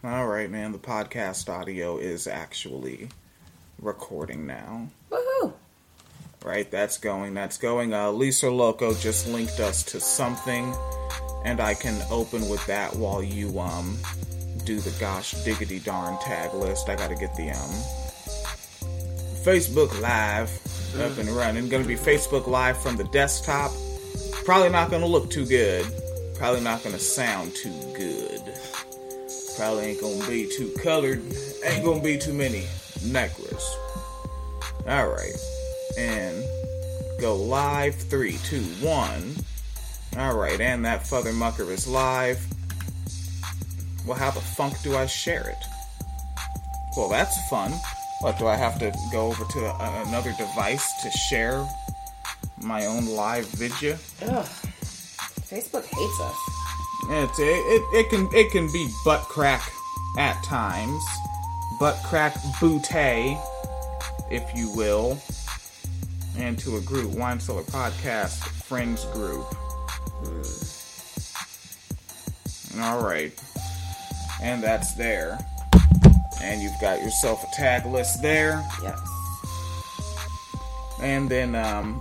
All right, man. The podcast audio is actually recording now. Woohoo! Right, that's going. Lisa Loco just linked us to something, and I can open with that while you do the gosh diggity darn tag list. I gotta get the Facebook Live up and running. Gonna be Facebook Live from the desktop. Probably not gonna look too good. Probably not gonna sound too good. Probably ain't gonna be too colored. Ain't gonna be too many necklaces. Alright. And go live. 3, 2, 1. Alright, and that Father Mucker is live. Well, how the funk do I share it? Well, that's fun. What, do I have to go over to another device to share my own live video? Ugh. Facebook hates us. It can be butt crack at times. Butt crack bootay, if you will. And to a group, Wine Cellar Podcast Friends Group. Alright. And that's there. And you've got yourself a tag list there. Yes. And then,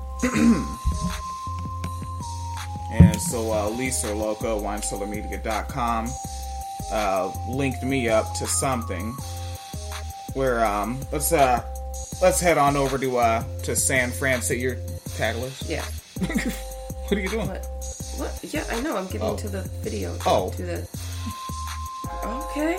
and so Lisa Loco, WineCellarMedia.com, linked me up to something where, let's head on over to San Francisco. Your tag list? Yeah. What are you doing? What? Yeah, I know. I'm getting to the video. To the... Okay.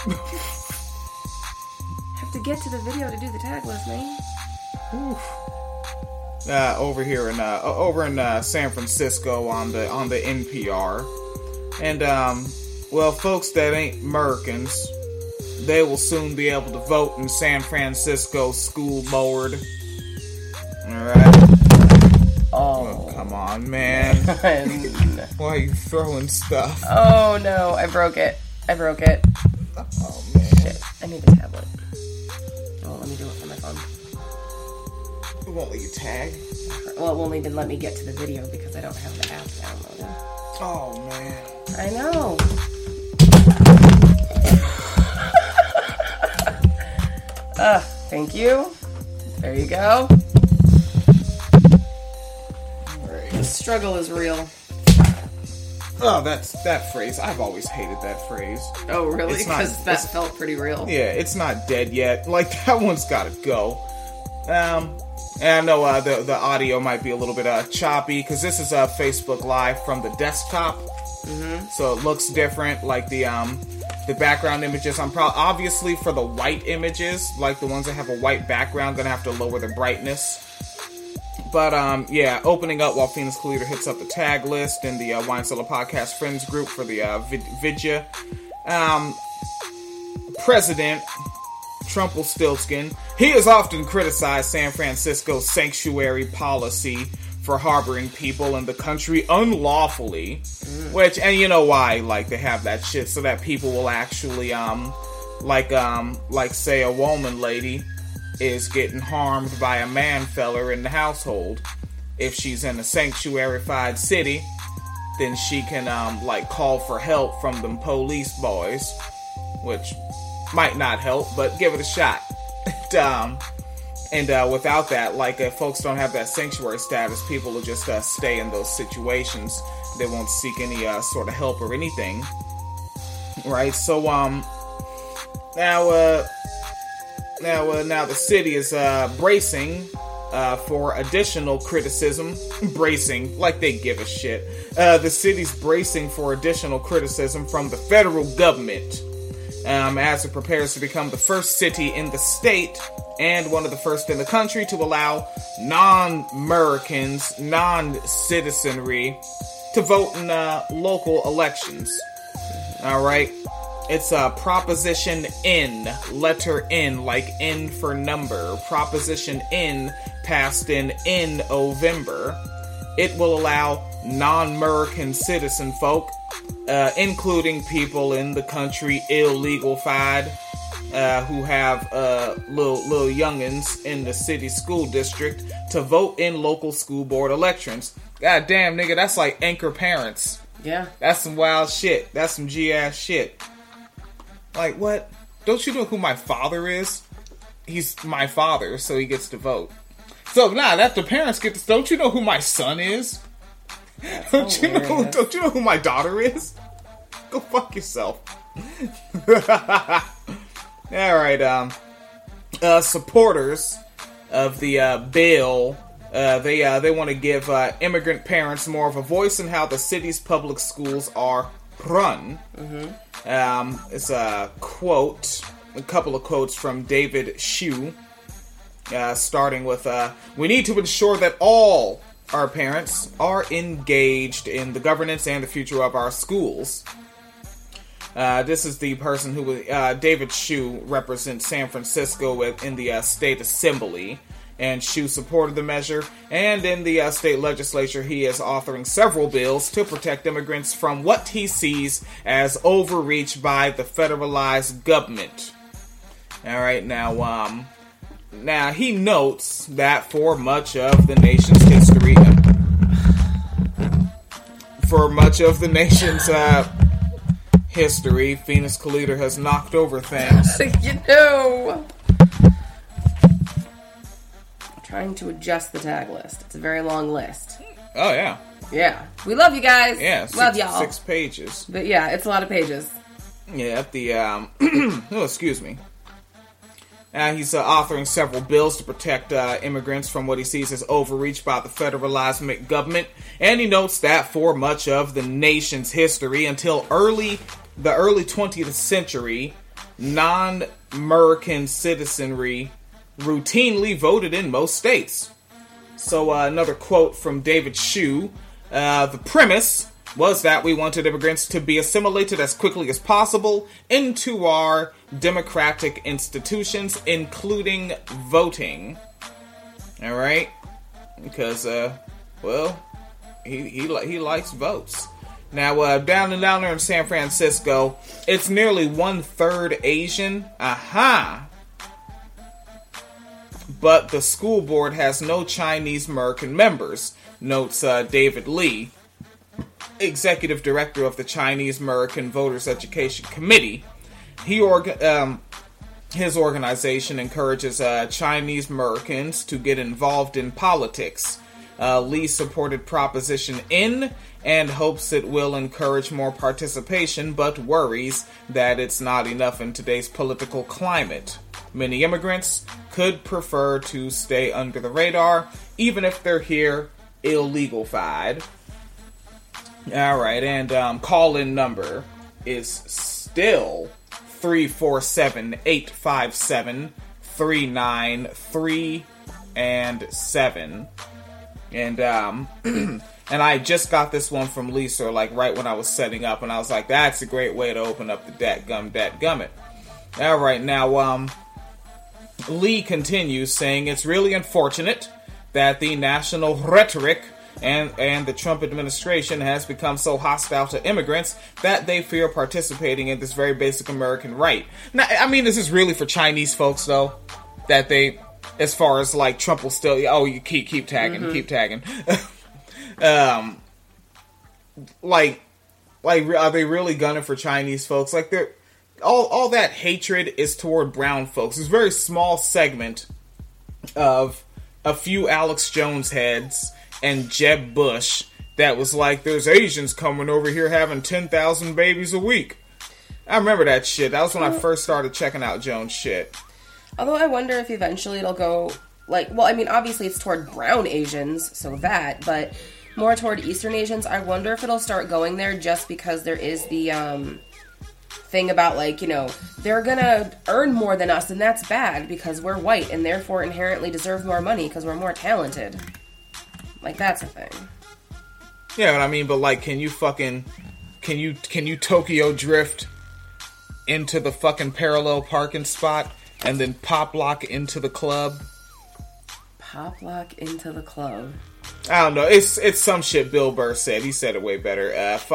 Have to get to the video to do the tag list, man. Oof. Over here in San Francisco on the NPR, and well, folks that ain't Americans, they will soon be able to vote in San Francisco school board. All right. Oh, come on, man! Why are you throwing stuff? Oh no, I broke it. Oh man! Shit, I need the tablet. Oh, let me do it from my phone. It won't let you tag? Well, it won't even let me get to the video because I don't have the app downloaded. Oh, man. I know. Thank you. There you go. Right. The struggle is real. Oh, that phrase. I've always hated that phrase. Oh, really? Because that felt pretty real. Yeah, it's not dead yet. Like, that one's gotta go. And I know the audio might be a little bit choppy because this is Facebook Live from the desktop, so it looks different. Like the background images, I'm obviously for the white images, like the ones that have a white background, gonna have to lower the brightness. But yeah, opening up while Phoenix Calida hits up the tag list in the Wine Cellar Podcast Friends Group for the vidya. President Trumpelstiltskin, he has often criticized San Francisco's sanctuary policy for harboring people in the country unlawfully, which, and you know why, like, they have that shit so that people will actually, like say a woman lady is getting harmed by a man feller in the household. If she's in a sanctuary-fied city, then she can, like, call for help from them police boys, which might not help, but give it a shot. And without that, like, if folks don't have that sanctuary status, people will just stay in those situations. They won't seek any sort of help or anything. Right? So, now the city is bracing for additional criticism. Bracing, like they give a shit. The city's bracing for additional criticism from the federal government. As it prepares to become the first city in the state and one of the first in the country to allow non-Americans, non-citizenry to vote in local elections. Alright? It's Proposition N, letter N, like N for number. Proposition N passed in November. It will allow non-American citizen folk, including people in the country illegal-fied, who have little youngins in the city school district, to vote in local school board elections. God damn, nigga, that's like anchor parents. Yeah. That's some wild shit. That's some G-ass shit. Like, what? Don't you know who my father is? He's my father, so he gets to vote. So, that the parents get to... Don't you know who my son is? Don't you know who my daughter is? Go fuck yourself. Alright, supporters of the bill, they want to give immigrant parents more of a voice in how the city's public schools are run. It's a couple of quotes from David Hsu, starting with, we need to ensure that all our parents are engaged in the governance and the future of our schools. This is the person who, David Hsu, represents San Francisco in the state assembly, and Hsu supported the measure, and in the state legislature he is authoring several bills to protect immigrants from what he sees as overreach by the federalized government. Alright, now he notes that for much of the nation's history, Phoenix Calida has knocked over things. Trying to adjust the tag list. It's a very long list. Oh, yeah. Yeah. We love you guys. Yeah, love y'all. 6 pages. But yeah, it's a lot of pages. Yeah, at the, oh, excuse me. He's authoring several bills to protect immigrants from what he sees as overreach by the federalized government. And he notes that for much of the nation's history, until the early 20th century, non-American citizenry routinely voted in most states. So another quote from David Hsu, the premise was that we wanted immigrants to be assimilated as quickly as possible into our democratic institutions, including voting. Alright? Because, he likes votes. Now, down there in San Francisco, it's nearly 1/3 Asian. Aha! But the school board has no Chinese American members, notes David Lee, executive director of the Chinese American Voters Education Committee. His organization encourages Chinese Americans to get involved in politics. Lee supported Proposition N and hopes it will encourage more participation, but worries that it's not enough in today's political climate. Many immigrants could prefer to stay under the radar, even if they're here illegal-fied. Alright, and call-in number is still 347-857-393-7. And, and I just got this one from Lisa, like, right when I was setting up, and I was like, that's a great way to open up the dadgummit. Alright, now, Lee continues, saying, it's really unfortunate that the national rhetoric and the Trump administration has become so hostile to immigrants that they fear participating in this very basic American right. Now, I mean, this is really for Chinese folks, though, that they, as far as, like, Trump will still, you keep tagging, keep tagging. Like, are they really gunning for Chinese folks? Like, they're, all that hatred is toward brown folks. There's a very small segment of a few Alex Jones heads and Jeb Bush that was like, there's Asians coming over here having 10,000 babies a week. I remember that shit. That was when I first started checking out Jones shit. Although I wonder if eventually it'll go, like, well, I mean, obviously it's toward brown Asians, so that, but more toward Eastern Asians. I wonder if it'll start going there just because there is the, thing about, like, you know, they're gonna earn more than us, and that's bad because we're white and therefore inherently deserve more money because we're more talented. Like, that's a thing. Yeah, but I mean, but like, can you Tokyo drift into the fucking parallel parking spot and then pop lock into the club? Pop lock into the club. I don't know. It's some shit Bill Burr said. He said it way better.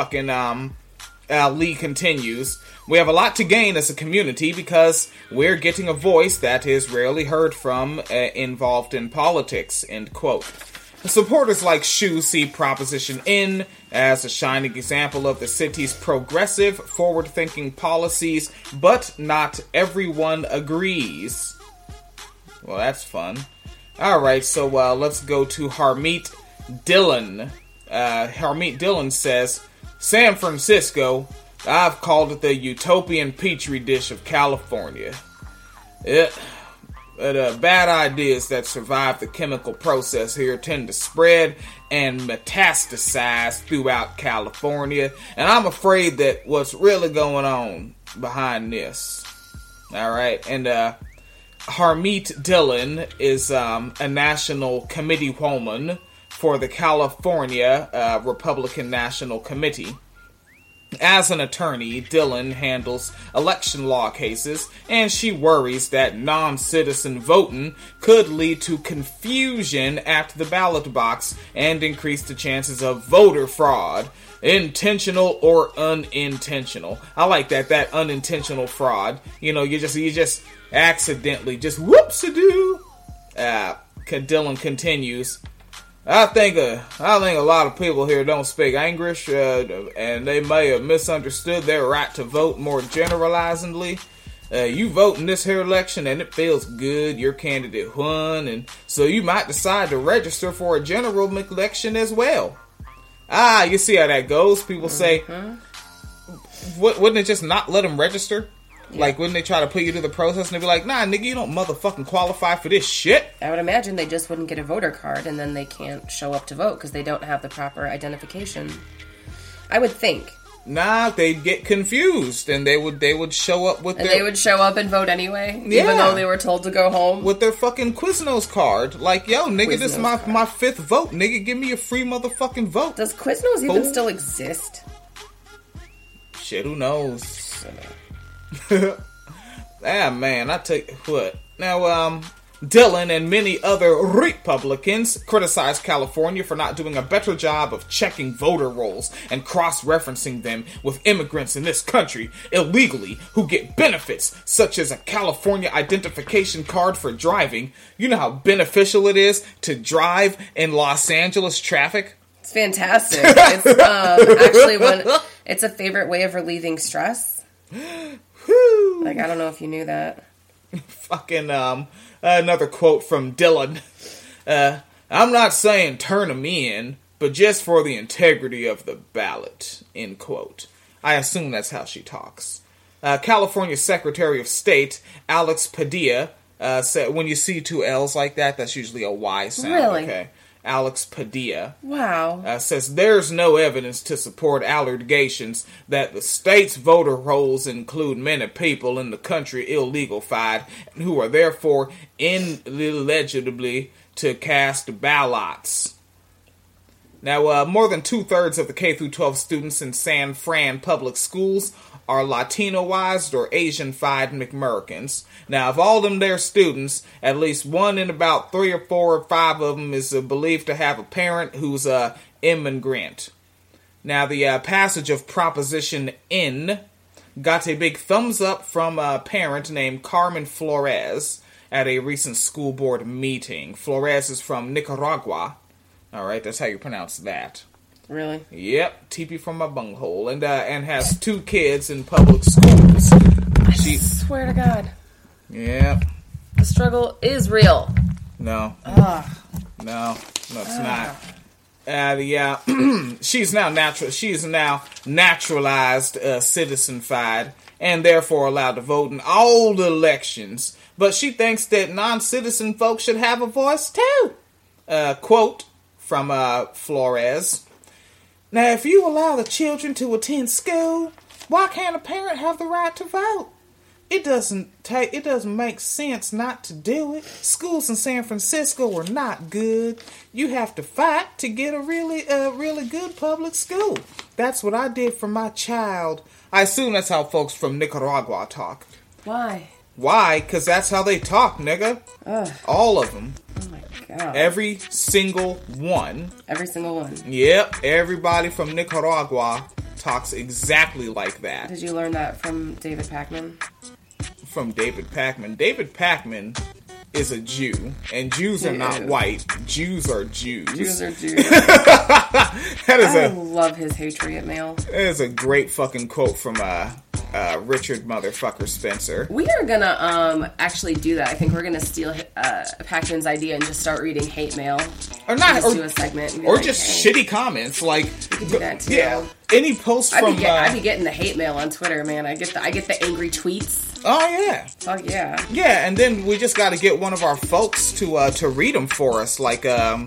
Lee continues, we have a lot to gain as a community because we're getting a voice that is rarely heard from involved in politics, end quote. Supporters like Xu see Proposition N as a shining example of the city's progressive, forward-thinking policies, but not everyone agrees. Well, that's fun. Alright, so let's go to Harmeet Dillon. Harmeet Dillon says, San Francisco, I've called it the utopian petri dish of California. Bad ideas that survive the chemical process here tend to spread and metastasize throughout California, and I'm afraid that what's really going on behind this. Alright, and Harmeet Dillon is a national committee woman for the California Republican National Committee. As an attorney, Dillon handles election law cases, and she worries that non-citizen voting could lead to confusion at the ballot box and increase the chances of voter fraud, intentional or unintentional. I like that unintentional fraud. You know, you just accidentally, just whoops-a-doo. Dillon continues, I think a lot of people here don't speak English, and they may have misunderstood their right to vote more generalizingly. You vote in this here election, and it feels good. Your candidate won, and so you might decide to register for a general election as well. You see how that goes. People say, wouldn't it just not let them register? Yeah. Like, wouldn't they try to put you through the process and they'd be like, nah, nigga, you don't motherfucking qualify for this shit? I would imagine they just wouldn't get a voter card and then they can't show up to vote because they don't have the proper identification. I would think. Nah, they'd get confused and they would show up with they would show up and vote anyway? Yeah. Even though they were told to go home? With their fucking Quiznos card. Like, yo, nigga, Quiznos this is my fifth vote. Nigga, give me a free motherfucking vote. Does Quiznos even still exist? Shit, who knows? Man, I take what? Now, Dillon and many other Republicans criticize California for not doing a better job of checking voter rolls and cross-referencing them with immigrants in this country illegally who get benefits such as a California identification card for driving. You know how beneficial it is to drive in Los Angeles traffic? It's fantastic. It's actually it's a favorite way of relieving stress. Like, I don't know if you knew that. Fucking, another quote from Dillon. I'm not saying turn them in, but just for the integrity of the ballot, end quote. I assume that's how she talks. California Secretary of State, Alex Padilla, said, when you see two L's like that, that's usually a Y sound. Really? Okay. Alex Padilla, wow, says there's no evidence to support allegations that the state's voter rolls include many people in the country illegalified and who are therefore ineligible to cast ballots. Now, more than 2/3 of the K-12 students in San Fran public schools are Latino-wized or Asian-fied McAmericans. Now, of all them there students, at least one in about 3 or 4 or 5 of them is believed to have a parent who's a immigrant. Now, the passage of Proposition N got a big thumbs up from a parent named Carmen Flores at a recent school board meeting. Flores is from Nicaragua. All right, that's how you pronounce that. Really? Yep, teepee from my bunghole, and has 2 kids in public schools. I swear to God. Yeah. The struggle is real. No. No, it's not. She's now naturalized citizen-fied and therefore allowed to vote in all elections. But she thinks that non-citizen folks should have a voice too. Quote from Flores. Now, if you allow the children to attend school, why can't a parent have the right to vote? It doesn't make sense not to do it. Schools in San Francisco are not good. You have to fight to get a really good public school. That's what I did for my child. I assume that's how folks from Nicaragua talk. Why? Why? Because that's how they talk, nigga. Ugh. All of them. Oh my God. Every single one. Every single one. Yep. Everybody from Nicaragua talks exactly like that. Did you learn that from David Pakman? From David Pakman. David Pakman is a Jew, and Jews are not white. Jews are Jews. Jews are Jews. I love his Patriot mail. That is a great fucking quote from Richard motherfucker Spencer. We are gonna actually do that. I think we're gonna steal Pac-Man's idea and just start reading hate mail. Or not, or do a segment, or like, just shitty comments. Like, we could do that too. Yeah, any post from I'd be getting the hate mail on Twitter, man. I get the angry tweets. Oh yeah. Fuck yeah. Yeah, and then we just got to get one of our folks to read them for us. Like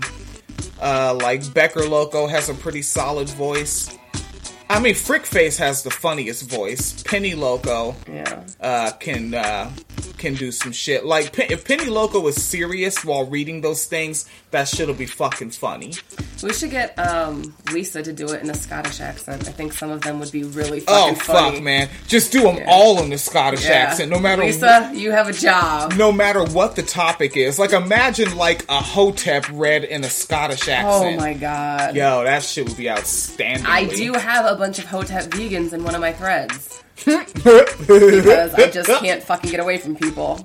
Becker Loco has a pretty solid voice. I mean, Frickface has the funniest voice. Penny Loco, can do some shit. Like, if Penny Loco is serious while reading those things, that shit'll be fucking funny. We should get Lisa to do it in a Scottish accent. I think some of them would be really fucking funny. Oh, fuck, man. Just do them all in the Scottish accent, no matter... Lisa, you have a job. No matter what the topic is. Like, imagine, like, a Hotep read in a Scottish accent. Oh, my God. Yo, that shit would be outstanding. I do have a bunch of Hotep vegans in one of my threads. Because I just can't fucking get away from people.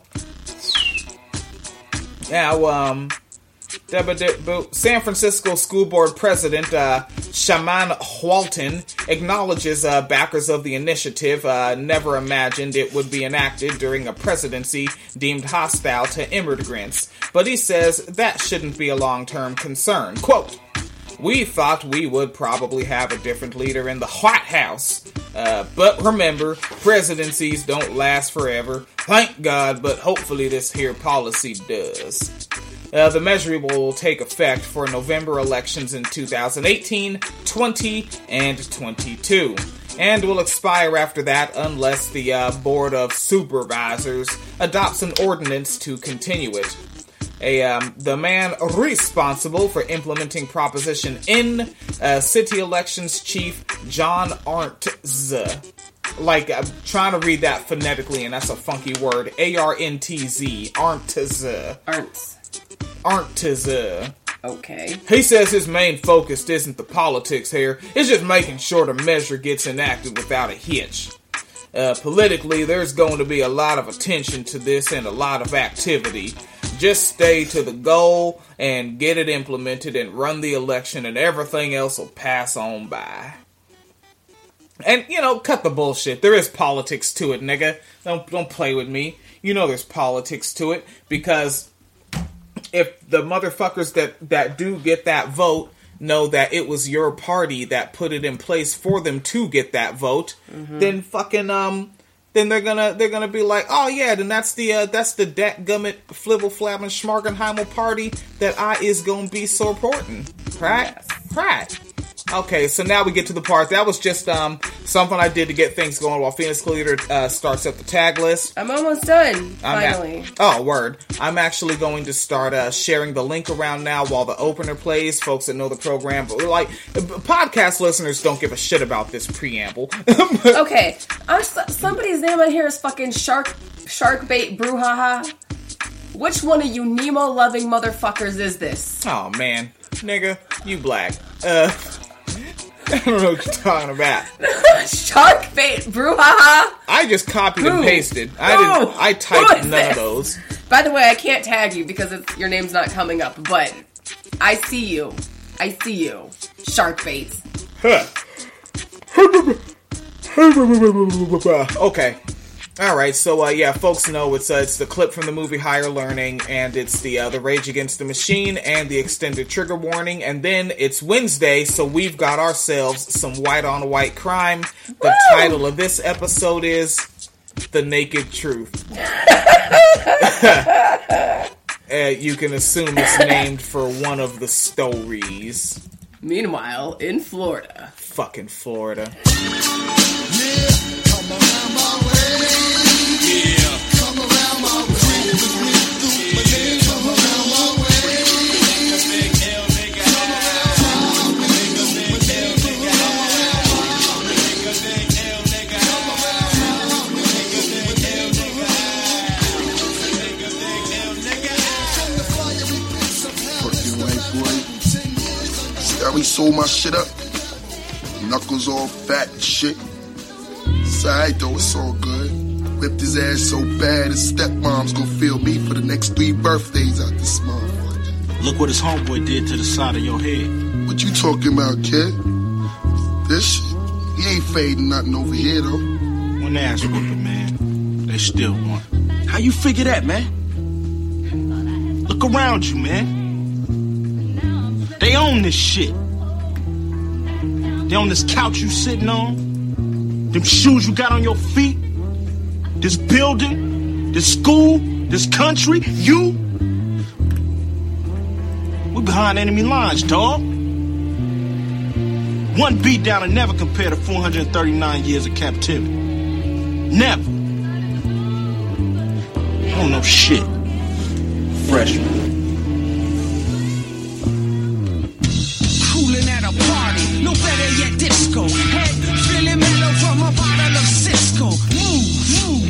Now, San Francisco School Board President Shaman Walton acknowledges backers of the initiative never imagined it would be enacted during a presidency deemed hostile to immigrants, but he says that shouldn't be a long-term concern. Quote, "We thought we would probably have a different leader in the White House. But remember, presidencies don't last forever. Thank God, but hopefully this here policy does." The measure will take effect for November elections in 2018, 20, and 22, and will expire after that unless the Board of Supervisors adopts an ordinance to continue it. The man responsible for implementing Proposition N, City Elections Chief John Arntz. Like, I'm trying to read that phonetically, and that's a funky word. Arntz. Arntz. Okay. He says his main focus isn't the politics here, it's just making sure the measure gets enacted without a hitch. Politically, there's going to be a lot of attention to this and a lot of activity. Just stay to the goal and get it implemented and run the election, and everything else will pass on by. And, cut the bullshit. There is politics to it, nigga. Don't play with me. You know there's politics to it, because if the motherfuckers that do get that vote know that it was your party that put it in place for them to get that vote, then fucking then they're gonna be like, oh yeah, then that's the dadgummit Flibble Flabbin Schmargenheimel party that I is gonna be supporting, right? Yes. Right. Okay, so now we get to the part that was just something I did to get things going while Phoenix Leader starts up the tag list. I'm almost done. Finally. Word. I'm actually going to start sharing the link around now while the opener plays. Folks that know the program, but like podcast listeners don't give a shit about this preamble. Okay, somebody's name on here is fucking Sharkbait Brouhaha. Which one of you Nemo loving motherfuckers is this? Oh man, nigga, you black. I don't know what you're talking about. Sharkbait Brouhaha. I just copied and pasted. I typed none of those. By the way, I can't tag you because your name's not coming up, but I see you. Sharkbait. Okay. Alright, so folks know it's the clip from the movie Higher Learning, and it's the Rage Against the Machine, and the extended trigger warning, and then it's Wednesday, so we've got ourselves some white-on-white crime. The title of this episode is The Naked Truth. You can assume it's named for one of the stories. Meanwhile, in Florida. Fucking Florida. We sold my shit up. Knuckles all fat and shit. It's alright though, it's all good. Whipped his ass so bad his stepmom's gonna feel me for the next 3 birthdays out this motherfucker. Look what his homeboy did to the side of your head. What you talking about, kid? This shit? He ain't fading nothing over here, though. One ass whooping, man. They still want. How you figure that, man? Look around you, man. They own this shit. They own this couch you sitting on. Them shoes you got on your feet. This building. This school. This country. You. We behind enemy lines, dawg. One beat down and never compare to 439 years of captivity. Never. I don't know shit. Freshman. Cooling at a party, no better yet disco. Head feeling mellow from a bottle of Cisco. Move.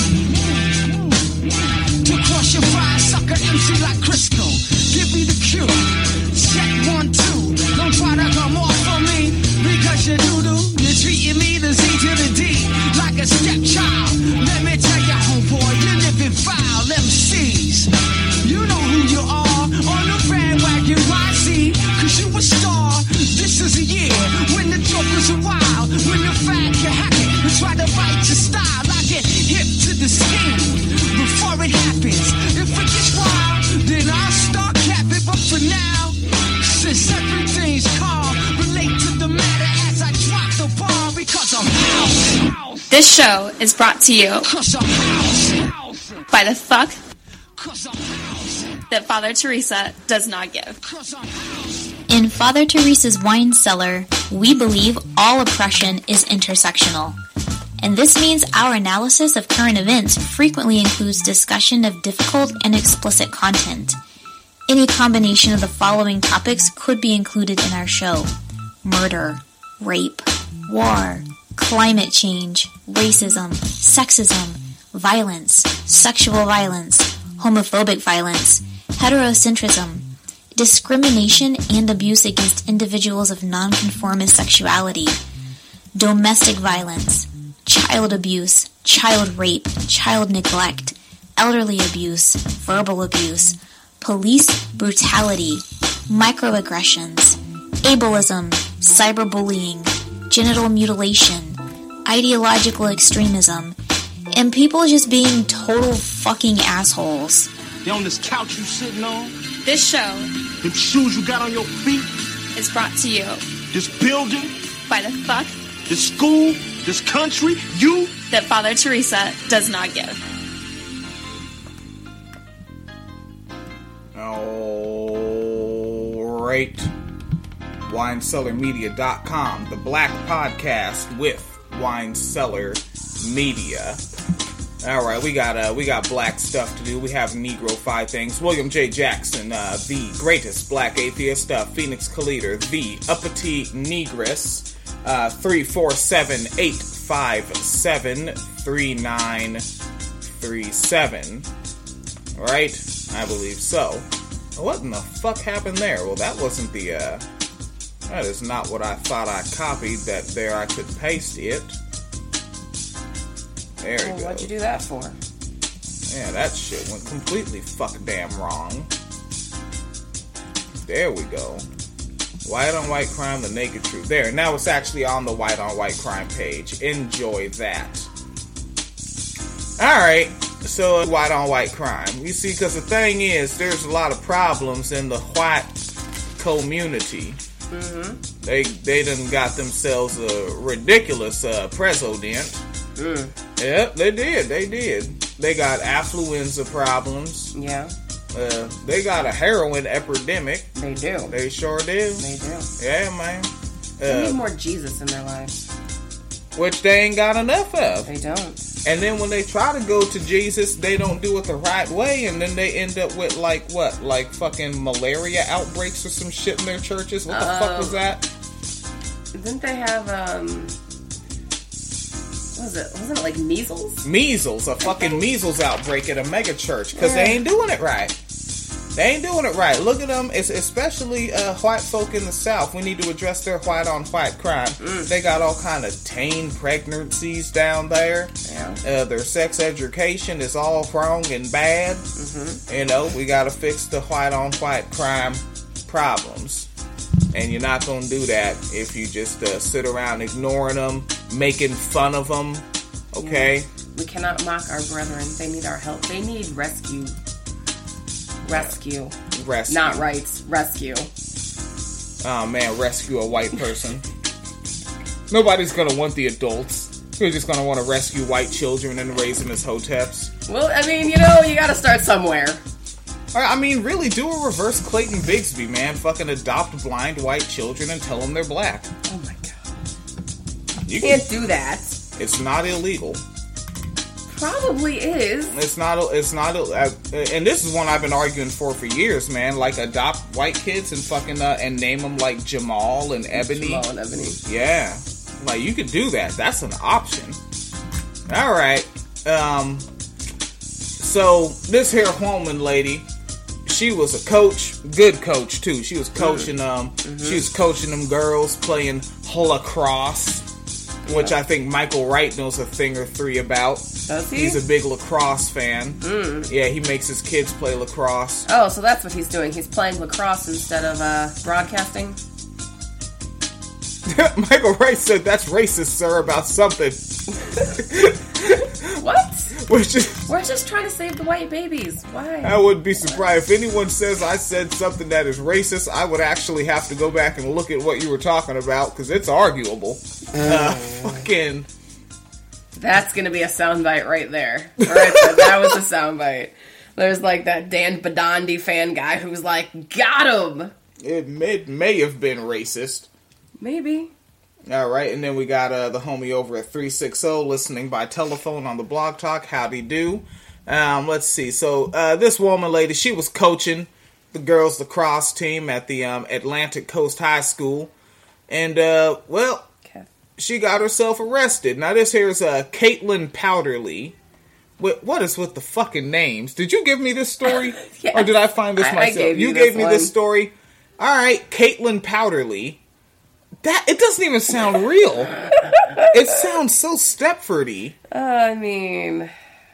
To crush your fire, sucker MC like Crisco. Give me the cue. Check 1, 2. Don't try to come off on me because you doo-doo. You're treating me the Z to the D like a stepchild. Let me tell you, homeboy, you're living foul MCs. You know who you are on the bandwagon YC, cause you a star. This is a year when the jokers are wild, when the fat can hack it and try to bite your style. I get hip to the scheme before it happens. If it gets wild, then I'll start capping. But for now, since everything's calm, relate to the matter as I drop the bomb because I'm house. This show is brought to you by the fuck that Father Teresa does not give. In Father Teresa's wine cellar, we believe all oppression is intersectional. And this means our analysis of current events frequently includes discussion of difficult and explicit content. Any combination of the following topics could be included in our show: murder, rape, war, climate change, racism, sexism, violence, sexual violence, homophobic violence, heterocentrism, discrimination and abuse against individuals of nonconformist sexuality, domestic violence, child abuse, child rape, child neglect, elderly abuse, verbal abuse, police brutality, microaggressions, ableism, cyberbullying, genital mutilation, ideological extremism, and people just being total fucking assholes. They on this couch you sitting on. This show, them shoes you got on your feet, is brought to you this building, by the fuck, this school, this country, you, that Father Teresa does not give. Alright. WineCellarMedia.com, the black podcast with Wine Cellar Media. Alright, we got black stuff to do. We have Negro 5 things. William J. Jackson, the greatest black atheist. Phoenix Calida, the uppity negress. 347-857-3937. Right? I believe so. What in the fuck happened there? Well, that wasn't the, that is not what I thought I copied. That there I could paste it. There we go. What'd you do that for? Yeah, that shit went completely fuck damn wrong. There we go. White on white crime, the naked truth. There, now it's actually on the white on white crime page. Enjoy that. Alright, so white on white crime. You see, because the thing is, there's a lot of problems in the white community. Mm-hmm. They done got themselves a ridiculous president. Yep, they did. They got affluenza problems. Yeah. They got a heroin epidemic. They do. They sure do. They do. Yeah, man. They need more Jesus in their lives. Which they ain't got enough of. They don't. And then when they try to go to Jesus, they don't do it the right way, and then they end up with, like, what? Like fucking malaria outbreaks or some shit in their churches? What the fuck was that? Didn't they have, wasn't it like measles? Measles, a fucking measles outbreak at a mega church, because they ain't doing it right. They ain't doing it right. Look at them, it's especially white folk in the South. We need to address their white-on-white crime. They got all kind of teen pregnancies down there. Yeah. Their sex education is all wrong and bad. You know, we got to fix the white-on-white crime problems. And you're not going to do that if you just sit around ignoring them, making fun of them. Okay? Yeah. We cannot mock our brethren. They need our help. They need rescue. Rescue. Not rights. Rescue. Oh man, rescue a white person. Nobody's gonna want the adults. They're just gonna want to rescue white children and raise them as hoteps. Well, I mean, you know, you gotta start somewhere. I mean, really, do a reverse Clayton Bigsby, man. Fucking adopt blind white children and tell them they're black. Oh my god. You can't do that. It's not illegal. Probably is. It's not, and this is one I've been arguing for years, man. Like, adopt white kids and fucking, and name them like Jamal and Ebony. Jamal and Ebony. Yeah. Like, you could do that. That's an option. Alright. So, this here Holman lady, she was a coach, good coach, too. She was coaching, she was coaching them girls playing lacrosse. Which I think Michael Wright knows a thing or three about. Does he? He's a big lacrosse fan. Yeah, he makes his kids play lacrosse. Oh, so that's what he's doing. He's playing lacrosse instead of broadcasting? Michael Wright said that's racist, sir, about something. What? We're just trying to save the white babies. Why? I wouldn't be surprised. If anyone says I said something that is racist, I would actually have to go back and look at what you were talking about, because it's arguable. Fucking... That's gonna be a soundbite right there. Right there. That was a soundbite. There's like that Dan Badandi fan guy who's like, got him! It may have been racist. Maybe. Alright, and then we got the homie over at 360 listening by telephone on the Blog Talk. Howdy do. Let's see. So, this woman lady, she was coaching the girls lacrosse team at the Atlantic Coast High School. And, well, she got herself arrested. Now, this here's Caitlin Powderly. What is with the fucking names? Did you give me this story? Yes. Or did I find this myself? You gave me this story? Alright, Caitlin Powderly. It doesn't even sound real. It sounds so Stepfordy. I mean...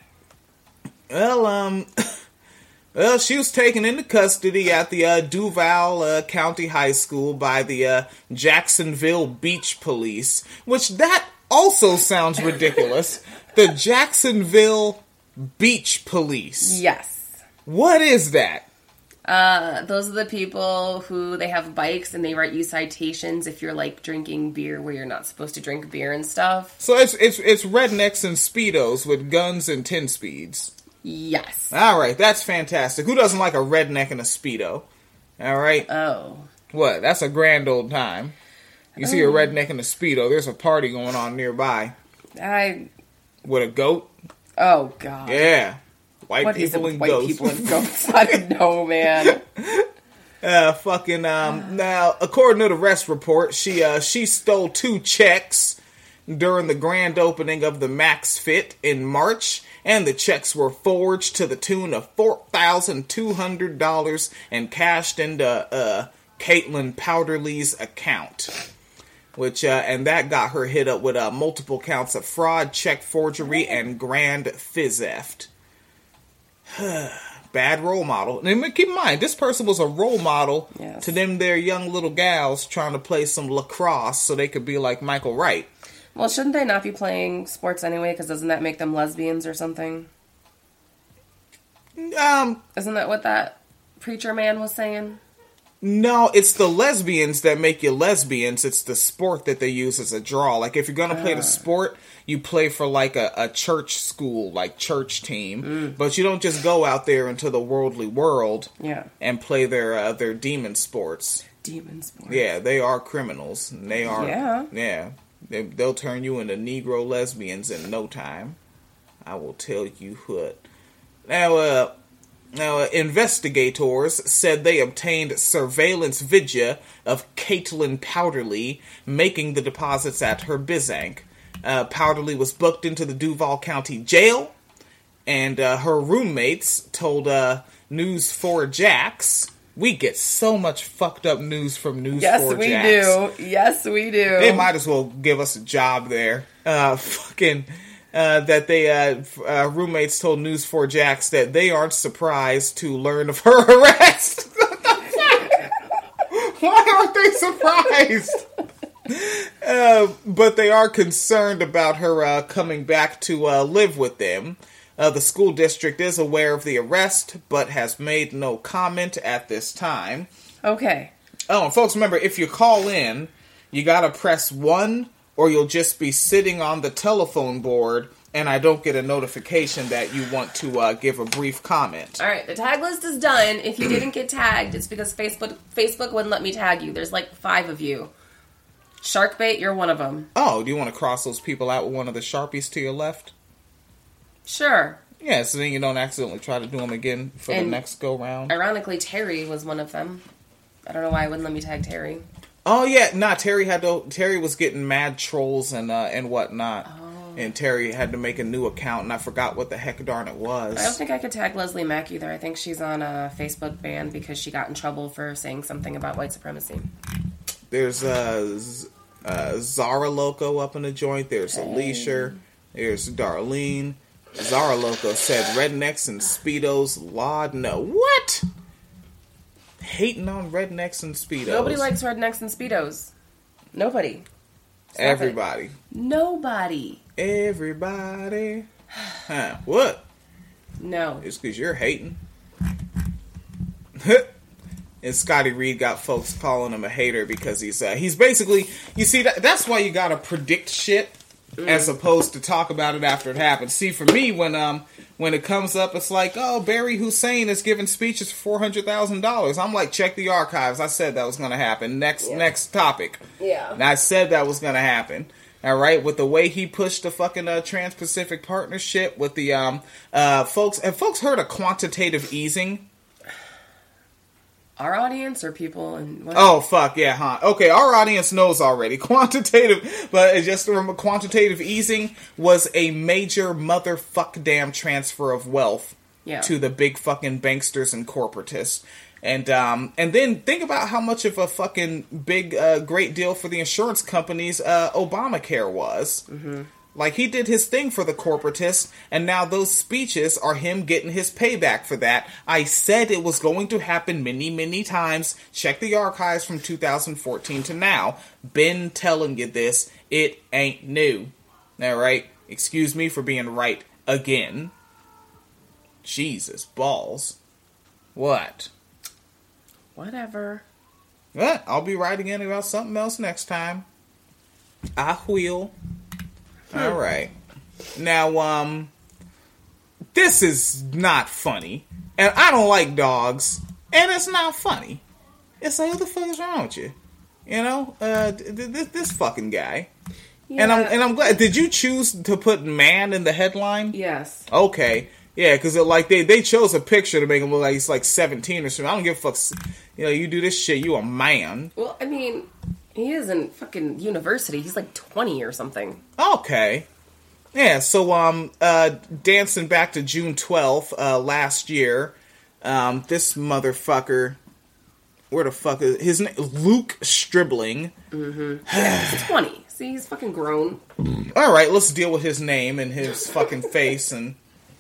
Well, she was taken into custody at the Duval County High School by the Jacksonville Beach Police, which that also sounds ridiculous. The Jacksonville Beach Police. Yes. What is that? Those are the people who, they have bikes and they write you citations if you're like drinking beer where you're not supposed to drink beer and stuff. So it's rednecks and Speedos with guns and 10 speeds. Yes. Alright, that's fantastic. Who doesn't like a redneck and a Speedo? Alright? Oh. What? That's a grand old time. You see a redneck and a Speedo, there's a party going on nearby. With a goat? Oh, God. Yeah. White people and goats. I don't know, man. Now, according to the arrest report, she stole 2 checks during the grand opening of the Max Fit in March, and the checks were forged to the tune of $4,200 and cashed into Caitlin Powderly's account. Which, and that got her hit up with multiple counts of fraud, check forgery, and grand theft. Bad role model. And keep in mind, this person was a role model to them, their young little gals trying to play some lacrosse so they could be like Michael Wright. Well, shouldn't they not be playing sports anyway? Because doesn't that make them lesbians or something? Isn't that what that preacher man was saying? No, it's the lesbians that make you lesbians. It's the sport that they use as a draw. Like, if you're going to play the sport, you play for, like, a church school, like, church team. But you don't just go out there into the worldly world and play their demon sports. Demon sports. Yeah, they are criminals. And they are... Yeah. They'll turn you into Negro lesbians in no time. I will tell you what. Now, investigators said they obtained surveillance video of Caitlin Powderly making the deposits at her Bizank. Powderly was booked into the Duval County Jail, and her roommates told News4Jax. We get so much fucked up news from News4Jax. Yes, we do. Yes, we do. They might as well give us a job there. That they roommates told News4Jax that they aren't surprised to learn of her arrest. Why aren't they surprised? But they are concerned about her coming back to live with them. The school district is aware of the arrest, but has made no comment at this time. Okay. Oh, and folks, remember, if you call in, you gotta press 1, or you'll just be sitting on the telephone board, and I don't get a notification that you want to give a brief comment. All right, the tag list is done. If you didn't get tagged, it's because Facebook wouldn't let me tag you. There's like 5 of you. Sharkbait, you're one of them. Oh, do you want to cross those people out with one of the Sharpies to your left? Sure. Yeah, so then you don't accidentally try to do them again for the next go-round. Ironically, Terry was one of them. I don't know why I wouldn't let me tag Terry. Oh, yeah. Nah, Terry was getting mad trolls and whatnot. Oh. And Terry had to make a new account, and I forgot what the heck darn it was. I don't think I could tag Leslie Mack either. I think she's on a Facebook ban because she got in trouble for saying something about white supremacy. There's Zara Loco up in the joint. There's Alicia. There's Darlene. Zara Loco said rednecks and Speedos. Lord, no. What? Hating on rednecks and Speedos. Nobody likes rednecks and Speedos. Nobody. Stop Everybody. It. Nobody. Everybody. Huh? What? No. It's because you're hating. And Scotty Reed got folks calling him a hater because he's basically, you see, that's why you gotta predict shit as opposed to talk about it after it happens. See, for me, when it comes up, it's like, oh, Barry Hussein is giving speeches for $400,000. I'm like, check the archives. I said that was going to happen. Next topic. Yeah. And I said that was going to happen. All right, with the way he pushed the fucking Trans-Pacific Partnership with the folks. Have folks heard of quantitative easing? Our audience or people and what? Oh fuck yeah, huh? Okay, our audience knows already. Quantitative, but just to remember, quantitative easing was a major motherfuck damn transfer of wealth to the big fucking banksters and corporatists. And then think about how much of a fucking big great deal for the insurance companies Obamacare was. Mm-hmm. Like, he did his thing for the corporatists, and now those speeches are him getting his payback for that. I said it was going to happen many, many times. Check the archives from 2014 to now. Been telling you this. It ain't new. Alright? Excuse me for being right again. Jesus, balls. What? Whatever. Well, I'll be right again about something else next time. I will. All right. Now, this is not funny. And I don't like dogs. And it's not funny. It's like, what the fuck is wrong with you? You know? This fucking guy. Yeah. And I'm glad. Did you choose to put man in the headline? Yes. Okay. Yeah, because they chose a picture to make him look like he's like 17 or something. I don't give a fuck. You know, you do this shit, you a man. Well, I mean, he is in fucking university. He's like 20 or something. Okay. Yeah, so, dancing back to June 12th, last year, this motherfucker, where the fuck is his name? Luke Stribling. Mm-hmm. Yeah, he's 20. See, he's fucking grown. Alright, let's deal with his name and his fucking face and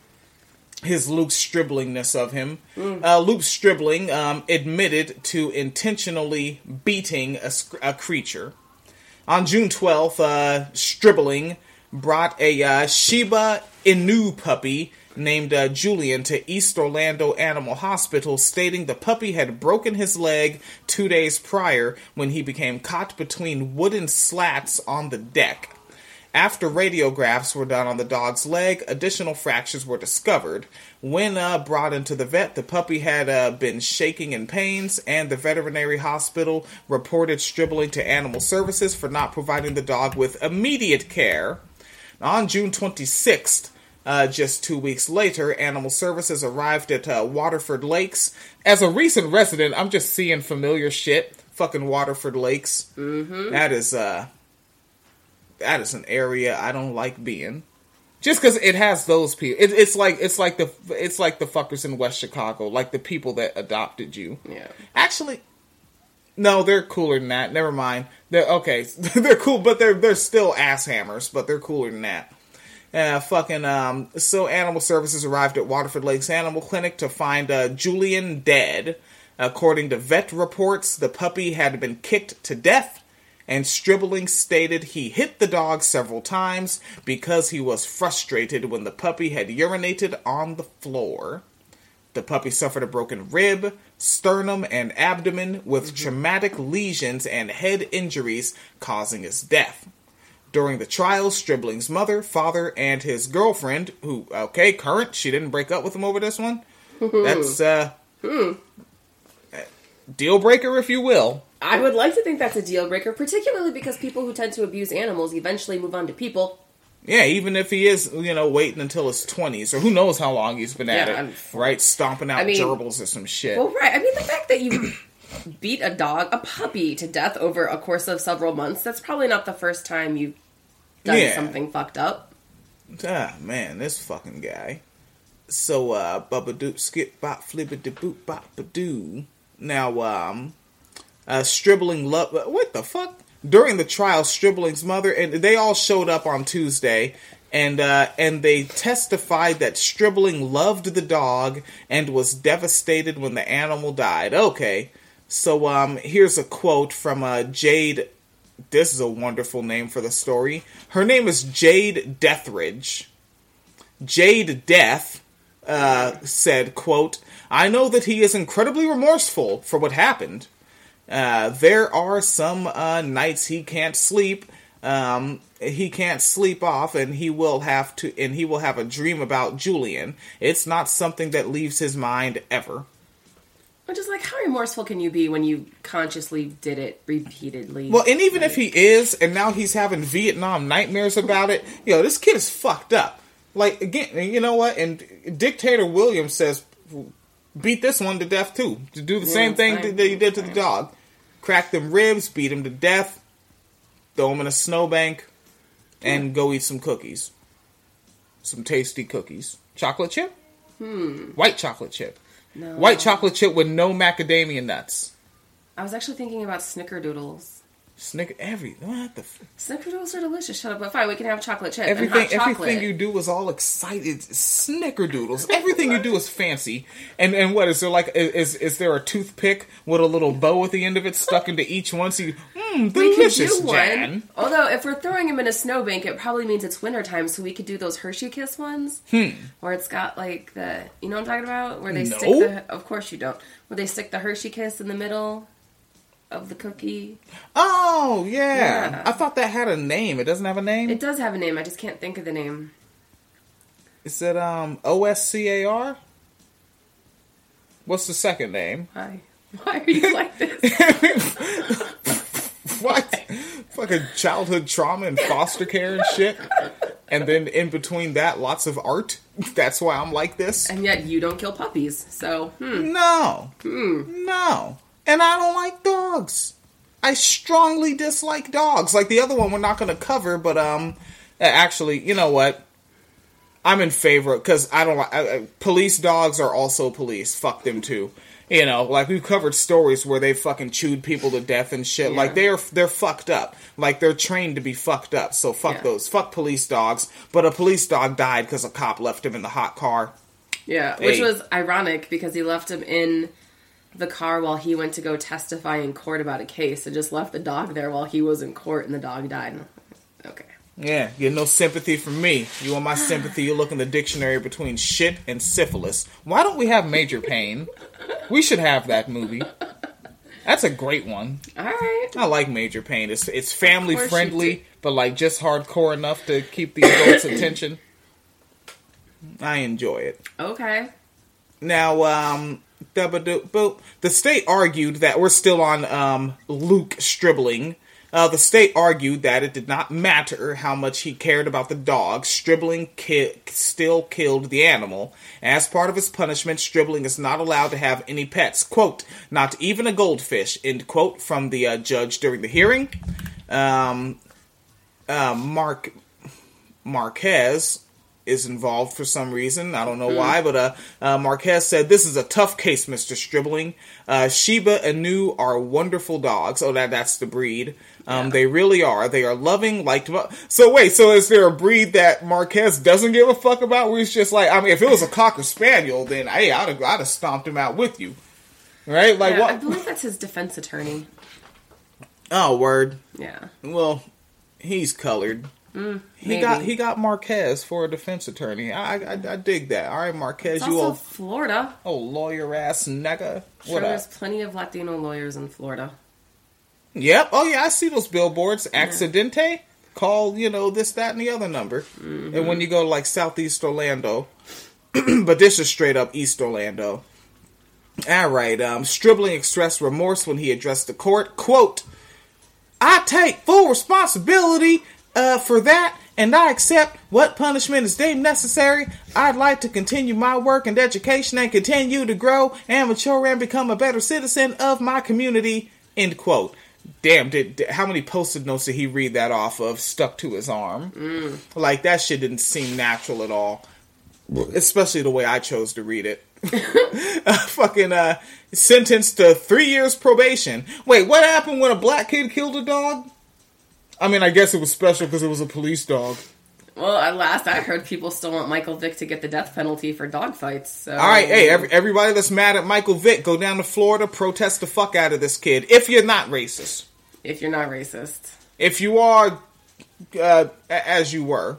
his Luke Striblingness of him. Luke Stribling admitted to intentionally beating a creature. On June 12th, Stribling brought a Shiba Inu puppy named Julian to East Orlando Animal Hospital, stating the puppy had broken his leg 2 days prior when he became caught between wooden slats on the deck. After radiographs were done on the dog's leg, additional fractures were discovered. When brought into the vet, the puppy had been shaking in pains, and the veterinary hospital reported Stribling to Animal Services for not providing the dog with immediate care. On June 26th, just 2 weeks later, Animal Services arrived at Waterford Lakes. As a recent resident, I'm just seeing familiar shit. Fucking Waterford Lakes. Mm-hmm. That is an area I don't like being. Just because it has those people, it's like the fuckers in West Chicago, like the people that adopted you. Yeah. Actually, no, they're cooler than that. Never mind. They're okay. They're cool, but they're still ass hammers. But they're cooler than that. So Animal Services arrived at Waterford Lakes Animal Clinic to find Julian dead. According to vet reports, the puppy had been kicked to death. And Stribling stated he hit the dog several times because he was frustrated when the puppy had urinated on the floor. The puppy suffered a broken rib, sternum, and abdomen with traumatic lesions and head injuries causing his death. During the trial, Stribling's mother, father, and his girlfriend, who, current, she didn't break up with him over this one. That's, deal breaker, if you will. I would like to think that's a deal breaker, particularly because people who tend to abuse animals eventually move on to people. Yeah, even if he is, waiting until his 20s, or who knows how long he's been at it, right? Stomping out gerbils or some shit. Well, right. I mean, the fact that you beat a puppy to death over a course of several months, that's probably not the first time you've done something fucked up. Ah, man, this fucking guy. So, bubba-doop, skip, bop, flibba-de-boop, bop-ba-doo. Now, Stribling what the fuck? During the trial, Stribling's mother, and they all showed up on Tuesday, and they testified that Stribling loved the dog and was devastated when the animal died. Okay, so here's a quote from Jade. This is a wonderful name for the story. Her name is Jade Deathridge. Jade Death said, quote, "I know that he is incredibly remorseful for what happened. There are some nights he can't sleep. He can't sleep off, and he will have a dream about Julian. It's not something that leaves his mind ever." Which is like, how remorseful can you be when you consciously did it repeatedly? Well, and even if he is, and now he's having Vietnam nightmares about it, this kid is fucked up. Like, again, you know what? And Dictator Williams says, beat this one to death too. To do the same thing that you did to the dog. Crack them ribs, beat him to death, throw him in a snowbank, and go eat some cookies. Some tasty cookies. Chocolate chip? White chocolate chip. No. White chocolate chip with no macadamia nuts. I was actually thinking about snickerdoodles. What the Snickerdoodles are delicious. Shut up, but fine, we can have chocolate chip. Everything you do is all excited. Snickerdoodles. Everything you do is fancy. And what is there like? Is there a toothpick with a little bow at the end of it stuck into each one? So delicious, Jan. Although if we're throwing him in a snowbank, it probably means it's wintertime, so we could do those Hershey Kiss ones. Where it's got like you know what I'm talking about? Where they stick of course you don't. Where they stick the Hershey Kiss in the middle of the cookie. Oh, yeah. I thought that had a name. It doesn't have a name? It does have a name. I just can't think of the name. Is it OSCAR? What's the second name? Why are you like this? What? Fucking childhood trauma and foster care and shit. And then in between that, lots of art. That's why I'm like this. And yet you don't kill puppies. So, No. No. And I don't like dogs. I strongly dislike dogs. Like the other one we're not going to cover, but actually, you know what? I'm in favor, because I don't like... police dogs are also police. Fuck them too. Like we've covered stories where they fucking chewed people to death and shit. Yeah. Like they're fucked up. Like they're trained to be fucked up. So fuck those. Fuck police dogs. But a police dog died because a cop left him in the hot car. Yeah, which was ironic because he left him in the car while he went to go testify in court about a case and just left the dog there while he was in court and the dog died. Okay. Yeah, you get no sympathy from me. You want my sympathy, you look in the dictionary between shit and syphilis. Why don't we have Major Payne? We should have that movie. That's a great one. Alright. I like Major Payne. It's family friendly, but like just hardcore enough to keep the adults' attention. I enjoy it. Okay. Now, the state argued that we're still on Luke Stribling. The state argued that it did not matter how much he cared about the dog. Stribling still killed the animal. As part of his punishment, Stribling is not allowed to have any pets. Quote, not even a goldfish, end quote, from the judge during the hearing. Marquez is involved for some reason. I don't know why, but Marquez said, "This is a tough case, Mr. Stribling. Shiba Inu are wonderful dogs." Oh, that's the breed. They really are. They are loving, so wait, so is there a breed that Marquez doesn't give a fuck about? Where he's just like, I mean, if it was a Cocker Spaniel, then hey, I'd have stomped him out with you. Right? Like, yeah, what? I believe that's his defense attorney. Oh, word. Yeah. Well, he's colored. He got Marquez for a defense attorney. I dig that. All right, Marquez, It's you also old Florida. lawyer ass nigga. Sure, What there's up? plenty of Latino lawyers in Florida. Yep. Oh yeah, I see those billboards. Accidente. Call this, that, and the other number. And when you go to like Southeast Orlando, but this is straight up East Orlando. All right. Stribling expressed remorse when he addressed the court. Quote, "I take full responsibility for that, and I accept what punishment is deemed necessary. I'd like to continue my work and education and continue to grow and mature and become a better citizen of my community." End quote. Damn, how many Post-it notes did he read that off of stuck to his arm? Like, that shit didn't seem natural at all. Especially the way I chose to read it. Sentenced to 3 years probation. Wait, what happened when a black kid killed a dog? I mean, I guess it was special because it was a police dog. Well, at last I heard people still want Michael Vick to get the death penalty for dog fights. So. All right, hey, everybody that's mad at Michael Vick, go down to Florida, protest the fuck out of this kid. If you're not racist. If you're not racist. If you are, as you were.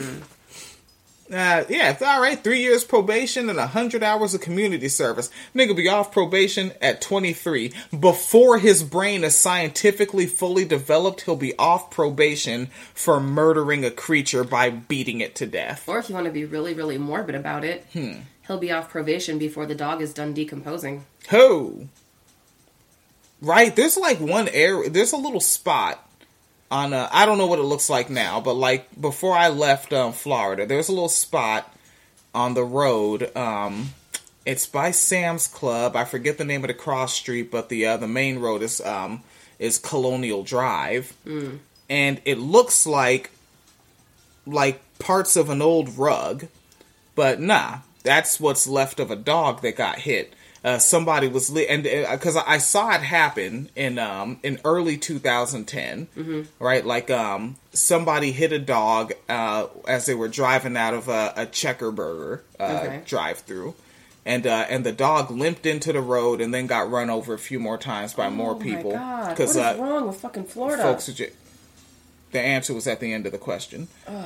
Yeah, all right, 3 years probation and 100 hours of community service. Nigga be off probation at 23. Before his brain is scientifically fully developed, he'll be off probation for murdering a creature by beating it to death. Or if you want to be really, really morbid about it, he'll be off probation before the dog is done decomposing. Who? Right, there's like one area, there's a little spot on I don't know what it looks like now, but like before I left Florida, there's a little spot on the road. It's by Sam's Club. I forget the name of the cross street, but the main road is Colonial Drive, and it looks like parts of an old rug, but nah, that's what's left of a dog that got hit. Somebody was because I saw it happen in early 2010, right? Like somebody hit a dog as they were driving out of a Checker Burger drive-through, and the dog limped into the road and then got run over a few more times by more people. Oh my God. What is wrong with fucking Florida? Folks, the answer was at the end of the question,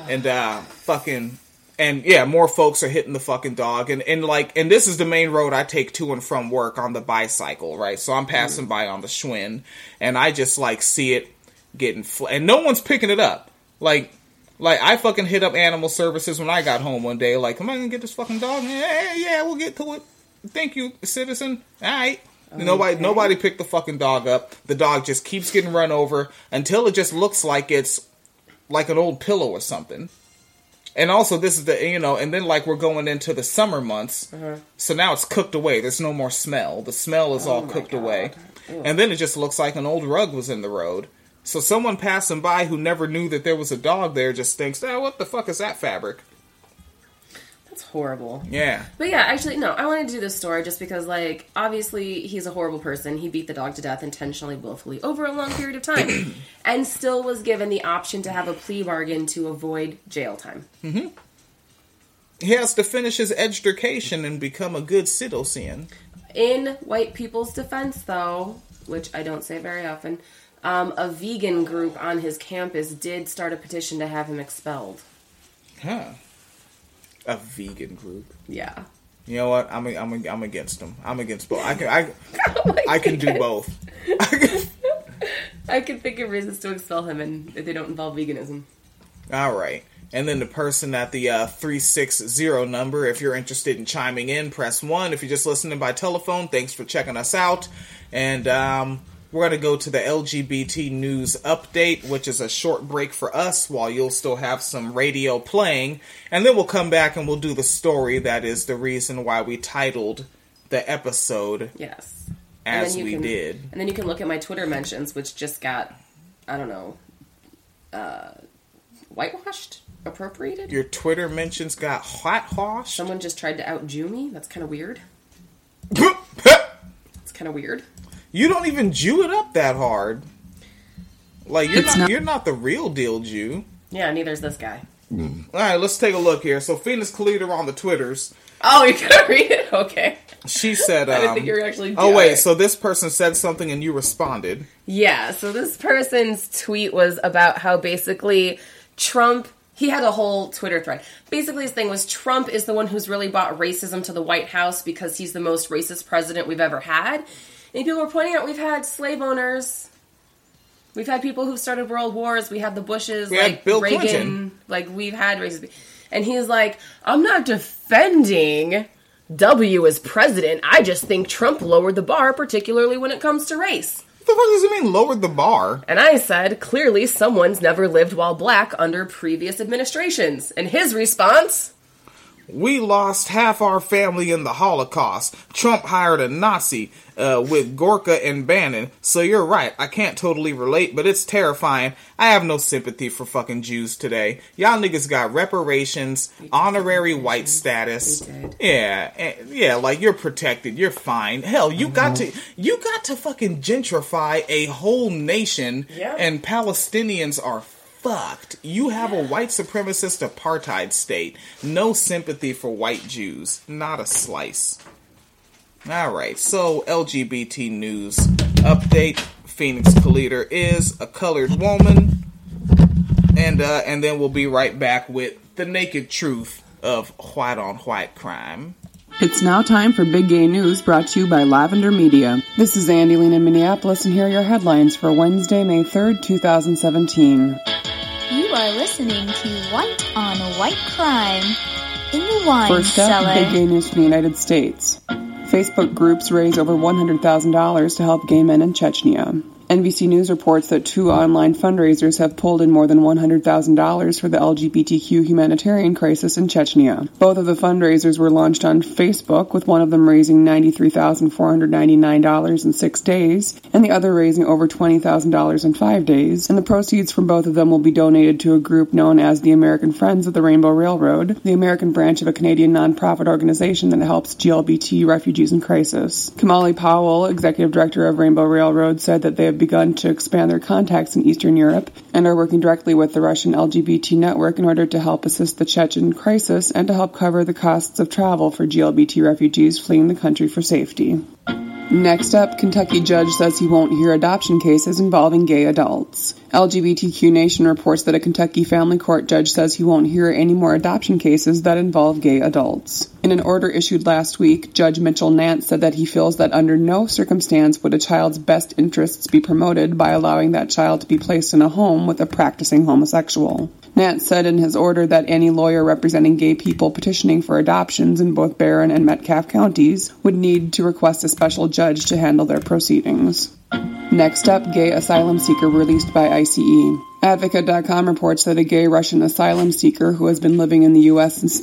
And yeah, more folks are hitting the fucking dog, and this is the main road I take to and from work on the bicycle, right? So I'm passing by on the Schwinn, and I just see it getting and no one's picking it up. Like I fucking hit up animal services when I got home one day, like, am I gonna get this fucking dog? Yeah, we'll get to it. Thank you, citizen. All right. Okay. Nobody picked the fucking dog up. The dog just keeps getting run over until it just looks like it's like an old pillow or something. And also, this is and then we're going into the summer months, so now it's cooked away. There's no more smell. The smell is all cooked away. Ew. And then it just looks like an old rug was in the road. So someone passing by who never knew that there was a dog there just thinks, what the fuck is that fabric? That's horrible. Yeah. But yeah, actually, no, I wanted to do this story just because, obviously he's a horrible person. He beat the dog to death intentionally, willfully, over a long period of time. And still was given the option to have a plea bargain to avoid jail time. Mm-hmm. He has to finish his education and become a good citizen. In white people's defense, though, which I don't say very often, a vegan group on his campus did start a petition to have him expelled. Huh. A vegan group. Yeah. You know what? I'm against them. I'm against both. I can do both. I can think of reasons to expel him, and they don't involve veganism. All right. And then the person at the 360 number, if you're interested in chiming in, press 1. If you're just listening by telephone, thanks for checking us out. And we're going to go to the LGBT news update, which is a short break for us while you'll still have some radio playing. And then we'll come back and we'll do the story that is the reason why we titled the episode as we did. And then you can look at my Twitter mentions, which just got, I don't know, whitewashed? appropriated? Your Twitter mentions got hot-hoshed? Someone just tried to out-Jew me? That's kind of weird. It's kind of weird. You don't even Jew it up that hard. Like, you're not the real deal Jew. Yeah, neither's this guy. Alright, let's take a look here. So, Phoenix Kalita on the Twitters. Oh, you're gonna read it? Okay. She said, I didn't think you were actually oh, wait, so this person said something and you responded. Yeah, so this person's tweet was about how basically Trump... He had a whole Twitter thread. Basically, his thing was Trump is the one who's really brought racism to the White House because he's the most racist president we've ever had. And people were pointing out we've had slave owners... We've had people who started world wars. We had the Bushes, we had Bill Reagan. Clinton. Like, we've had racist... And he's like, I'm not defending W as president. I just think Trump lowered the bar, particularly when it comes to race. What the fuck does it mean, lowered the bar? And I said, clearly someone's never lived while black under previous administrations. And his response... We lost half our family in the Holocaust. Trump hired a Nazi with Gorka and Bannon. So you're right, I can't totally relate, but it's terrifying. I have no sympathy for fucking Jews today. Y'all niggas got reparations, honorary white status. Yeah, like you're protected, you're fine. Hell, you got to fucking gentrify a whole nation, and Palestinians are fucked. You have a white supremacist apartheid state. No sympathy for white Jews. Not a slice. Alright, so LGBT news update. Phoenix Kalita is a colored woman. And then we'll be right back with the naked truth of white-on-white crime. It's now time for Big Gay News, brought to you by Lavender Media. This is Andy Lean in Minneapolis, and here are your headlines for Wednesday, May 3rd, 2017. You are listening to White on White Crime in the Wine First up, Cellar. Big Gay News from the United States. Facebook groups raise over $100,000 to help gay men in Chechnya. NBC News reports that 2 online fundraisers have pulled in more than $100,000 for the LGBTQ humanitarian crisis in Chechnya. Both of the fundraisers were launched on Facebook, with one of them raising $93,499 in 6 days, and the other raising over $20,000 in 5 days, and the proceeds from both of them will be donated to a group known as the American Friends of the Rainbow Railroad, the American branch of a Canadian nonprofit organization that helps GLBT refugees in crisis. Kamali Powell, executive director of Rainbow Railroad, said that they have begun to expand their contacts in Eastern Europe and are working directly with the Russian LGBT network in order to help assist the Chechen crisis and to help cover the costs of travel for GLBT refugees fleeing the country for safety. Next up, Kentucky judge says he won't hear adoption cases involving gay adults. LGBTQ Nation reports that a Kentucky family court judge says he won't hear any more adoption cases that involve gay adults. In an order issued last week, Judge Mitchell Nance said that he feels that under no circumstance would a child's best interests be promoted by allowing that child to be placed in a home with a practicing homosexual. Nance said in his order that any lawyer representing gay people petitioning for adoptions in both Barron and Metcalfe counties would need to request a special judge to handle their proceedings. Next up, gay asylum seeker released by ICE. Advocate.com reports that a gay Russian asylum seeker who has been living in the U.S. since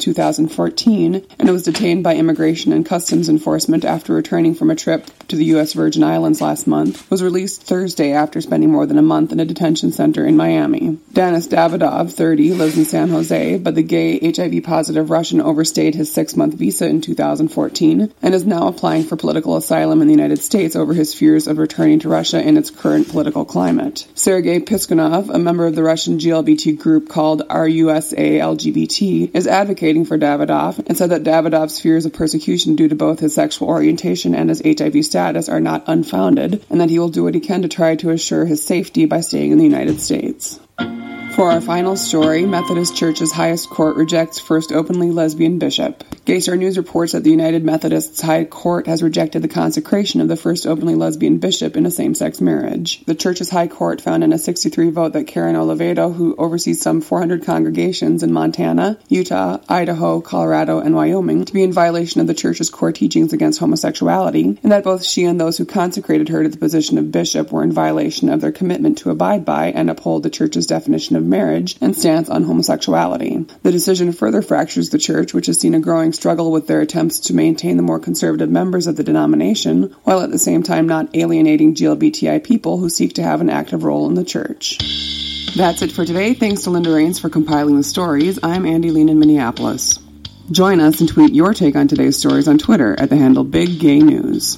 2014 and was detained by Immigration and Customs Enforcement after returning from a trip to the U.S. Virgin Islands last month was released Thursday after spending more than a month in a detention center in Miami. Denis Davidov, 30, lives in San Jose, but the gay HIV-positive Russian overstayed his 6-month visa in 2014 and is now applying for political asylum in the United States over his fears of returning to Russia in its current political climate. Sergei Piskunov, a member of the Russian GLBT group called RUSA LGBT, is advocating for Davidov and said that Davidov's fears of persecution due to both his sexual orientation and his HIV status are not unfounded, and that he will do what he can to try to assure his safety by staying in the United States. For our final story, Methodist Church's highest court rejects first openly lesbian bishop. Gaystar News reports that the United Methodists High Court has rejected the consecration of the first openly lesbian bishop in a same-sex marriage. The Church's High Court found in a 6-3 vote that Karen Oliveto, who oversees some 400 congregations in Montana, Utah, Idaho, Colorado, and Wyoming, to be in violation of the Church's core teachings against homosexuality, and that both she and those who consecrated her to the position of bishop were in violation of their commitment to abide by and uphold the Church's definition of marriage and stance on homosexuality. The decision further fractures the Church, which has seen a growing struggle with their attempts to maintain the more conservative members of the denomination, while at the same time not alienating GLBTI people who seek to have an active role in the Church. That's it for today. Thanks to Linda Rains for compiling the stories. I'm Andy Lean in Minneapolis. Join us and tweet your take on today's stories on Twitter at the handle Big Gay News.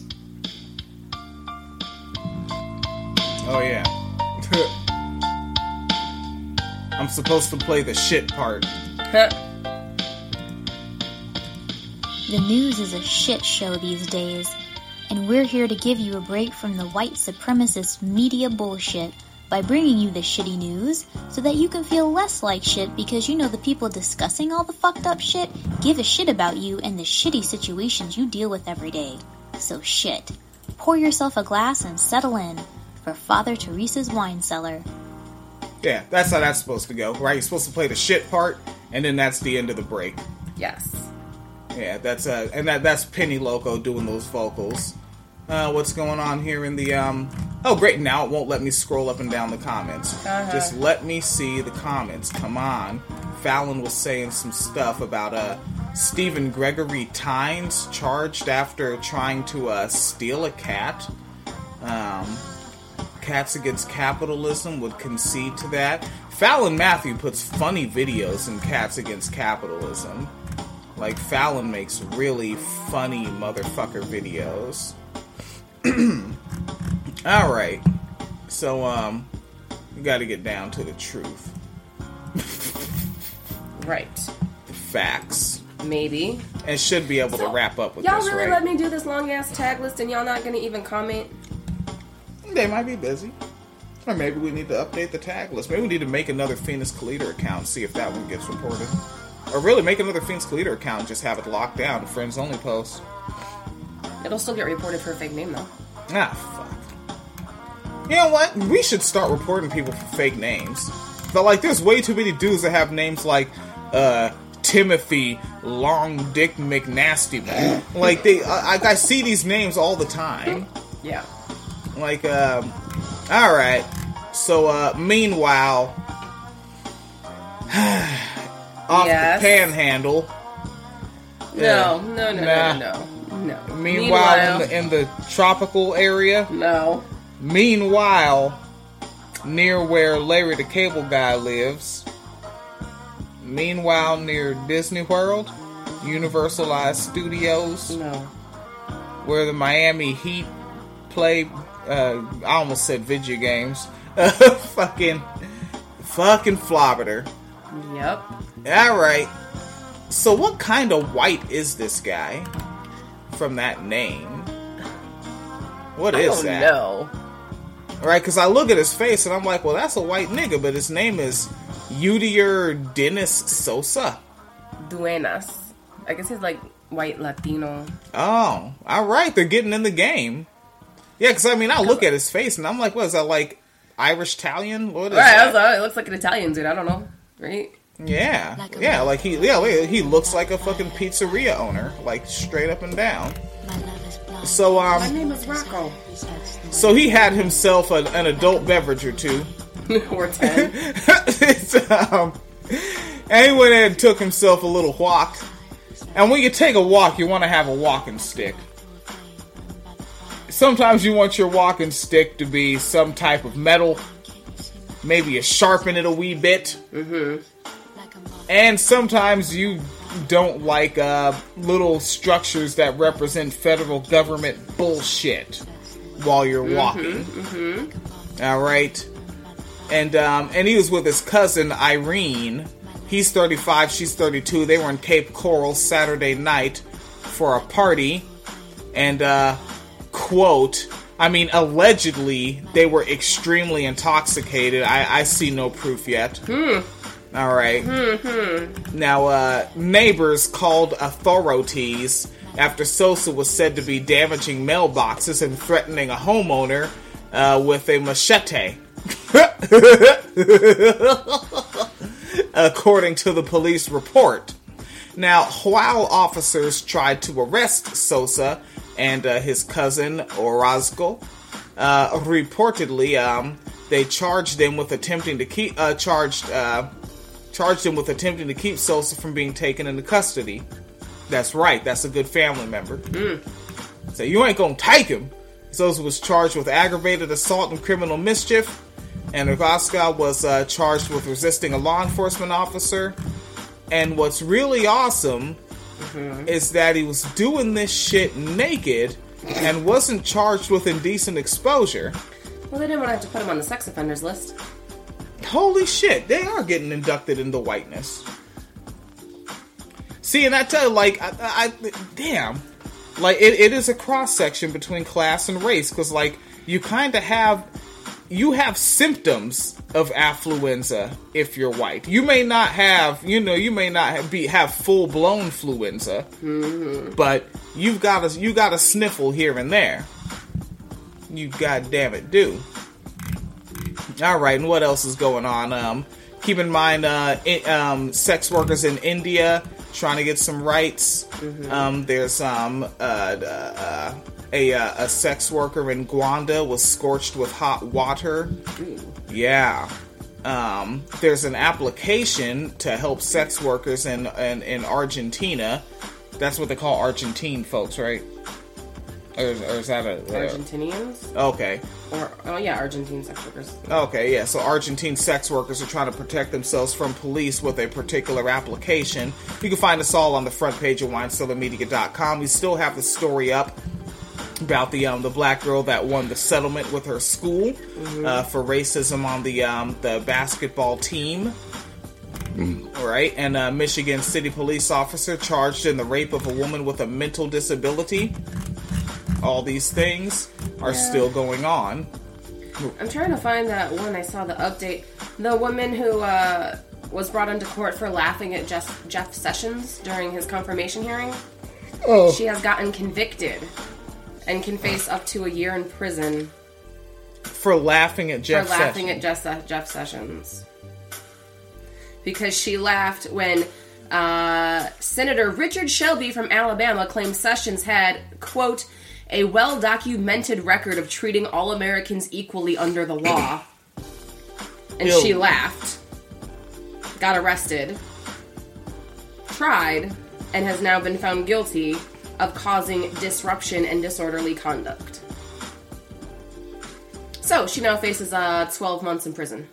Oh, yeah. I'm supposed to play the shit part. The news is a shit show these days, and we're here to give you a break from the white supremacist media bullshit by bringing you the shitty news so that you can feel less like shit because you know the people discussing all the fucked up shit give a shit about you and the shitty situations you deal with every day. So shit. Pour yourself a glass and settle in for Father Teresa's Wine Cellar. Yeah, that's how that's supposed to go, right? You're supposed to play the shit part, and then that's the end of the break. Yes. Yeah, that's Penny Loco doing those vocals. What's going on here in the, oh great, now it won't let me scroll up and down the comments. Just let me see the comments, come on. Fallon was saying some stuff about, Stephen Gregory Tynes charged after trying to, steal a cat. Cats Against Capitalism would concede to that. Fallon Matthew puts funny videos in Cats Against Capitalism. Like, Fallon makes really funny motherfucker videos. Alright. So, we gotta get down to the truth. Right. The facts. Maybe. And should be able to wrap up with y'all this, really right? let me do this long-ass tag list and y'all not gonna even comment? They might be busy. Or maybe we need to update the tag list. Maybe we need to make another Phoenix Calida account and see if that one gets reported. Or really make another Phoenix Calida account and just have it locked down. Friends only post. It'll still get reported for a fake name, though. Ah, fuck. You know what? We should start reporting people for fake names. But, like, there's way too many dudes that have names like, Timothy Long Dick McNasty Man. Like, I see these names all the time. Yeah. Like, alright. So, meanwhile, off the panhandle. No. Meanwhile, in the tropical area. No. Meanwhile, near where Larry the Cable Guy lives. Meanwhile, near Disney World, Universalized Studios. No. Where the Miami Heat play, I almost said video games. fucking Flobberter. Yep. Alright. So what kind of white is this guy from that name? What is that? I don't know. Right, because I look at his face and I'm like, well, that's a white nigga, but his name is Udier Dennis Sosa. Duenas. I guess he's like white Latino. Oh, alright, they're getting in the game. Yeah, because I mean, I look at his face and I'm like, what is that, like Irish Italian? What is that? It looks like an Italian dude. I don't know, right? Yeah, he looks like a fucking pizzeria owner, like straight up and down. So my name is Rocco. So he had himself an adult beverage or two, or 10. And he went in and took himself a little walk. And when you take a walk, you want to have a walking stick. Sometimes you want your walking stick to be some type of metal. Maybe you sharpen it a wee bit. Mm-hmm. And sometimes you don't like little structures that represent federal government bullshit while you're walking. Mm-hmm. All right. And he was with his cousin Irene. He's 35, she's 32. They were in Cape Coral Saturday night for a party. And, quote, I mean, allegedly, they were extremely intoxicated. I see no proof yet. Alright. Now, neighbors called authorities after Sosa was said to be damaging mailboxes and threatening a homeowner with a machete. According to the police report. Now, while officers tried to arrest Sosa and his cousin Orozco, reportedly, they charged them with attempting to keep charged him with attempting to keep Sosa from being taken into custody. That's right, that's a good family member. So you ain't gonna take him. Sosa was charged with aggravated assault and criminal mischief. And Orozco was charged with resisting a law enforcement officer. And what's really awesome is that he was doing this shit naked and wasn't charged with indecent exposure. Well, they didn't want to have to put him on the sex offenders list. Holy shit, they are getting inducted into whiteness. See, and I tell you, like, damn. Like, it is a cross-section between class and race, because, like, you kind of have... You have symptoms of affluenza if you're white. You may not have, you may not have full-blown fluenza, but you got a sniffle here and there. You goddamn it do. All right, and what else is going on? Keep in mind, sex workers in India trying to get some rights. There's a sex worker in Guanda was scorched with hot water. Yeah. There's an application to help sex workers in Argentina. That's what they call Argentine folks, right? Or is that a... Argentinians? Okay. Argentine sex workers. Okay, yeah. So Argentine sex workers are trying to protect themselves from police with a particular application. You can find us all on the front page of WineCellarMedia.com. We still have the story up about the black girl that won the settlement with her school for racism on the basketball team. Right, and Michigan City police officer charged in the rape of a woman with a mental disability. All these things are still going on. I'm trying to find that one. I saw the update. The woman who was brought into court for laughing at Jeff Sessions during his confirmation hearing. Oh. She has gotten convicted and can face up to a year in prison for laughing at Jeff Sessions. Because she laughed when Senator Richard Shelby from Alabama claimed Sessions had, quote, a well-documented record of treating all Americans equally under the law. And she laughed, got arrested, tried, and has now been found guilty of causing disruption and disorderly conduct. So, she now faces 12 months in prison.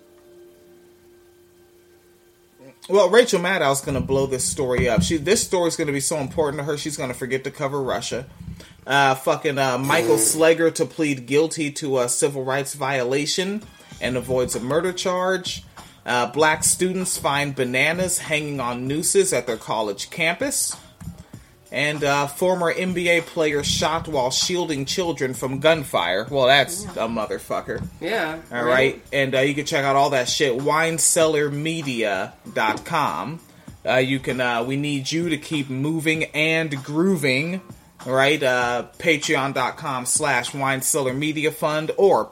Well, Rachel Maddow's going to blow this story up. This story's going to be so important to her, she's going to forget to cover Russia. Michael Slager to plead guilty to a civil rights violation and avoids a murder charge. Black students find bananas hanging on nooses at their college campus. And former NBA player shot while shielding children from gunfire. Well, that's a motherfucker. Yeah. All right. And you can check out all that shit. WineCellarMedia.com. We need you to keep moving and grooving. Right, patreon.com/WineCellarMediaFund or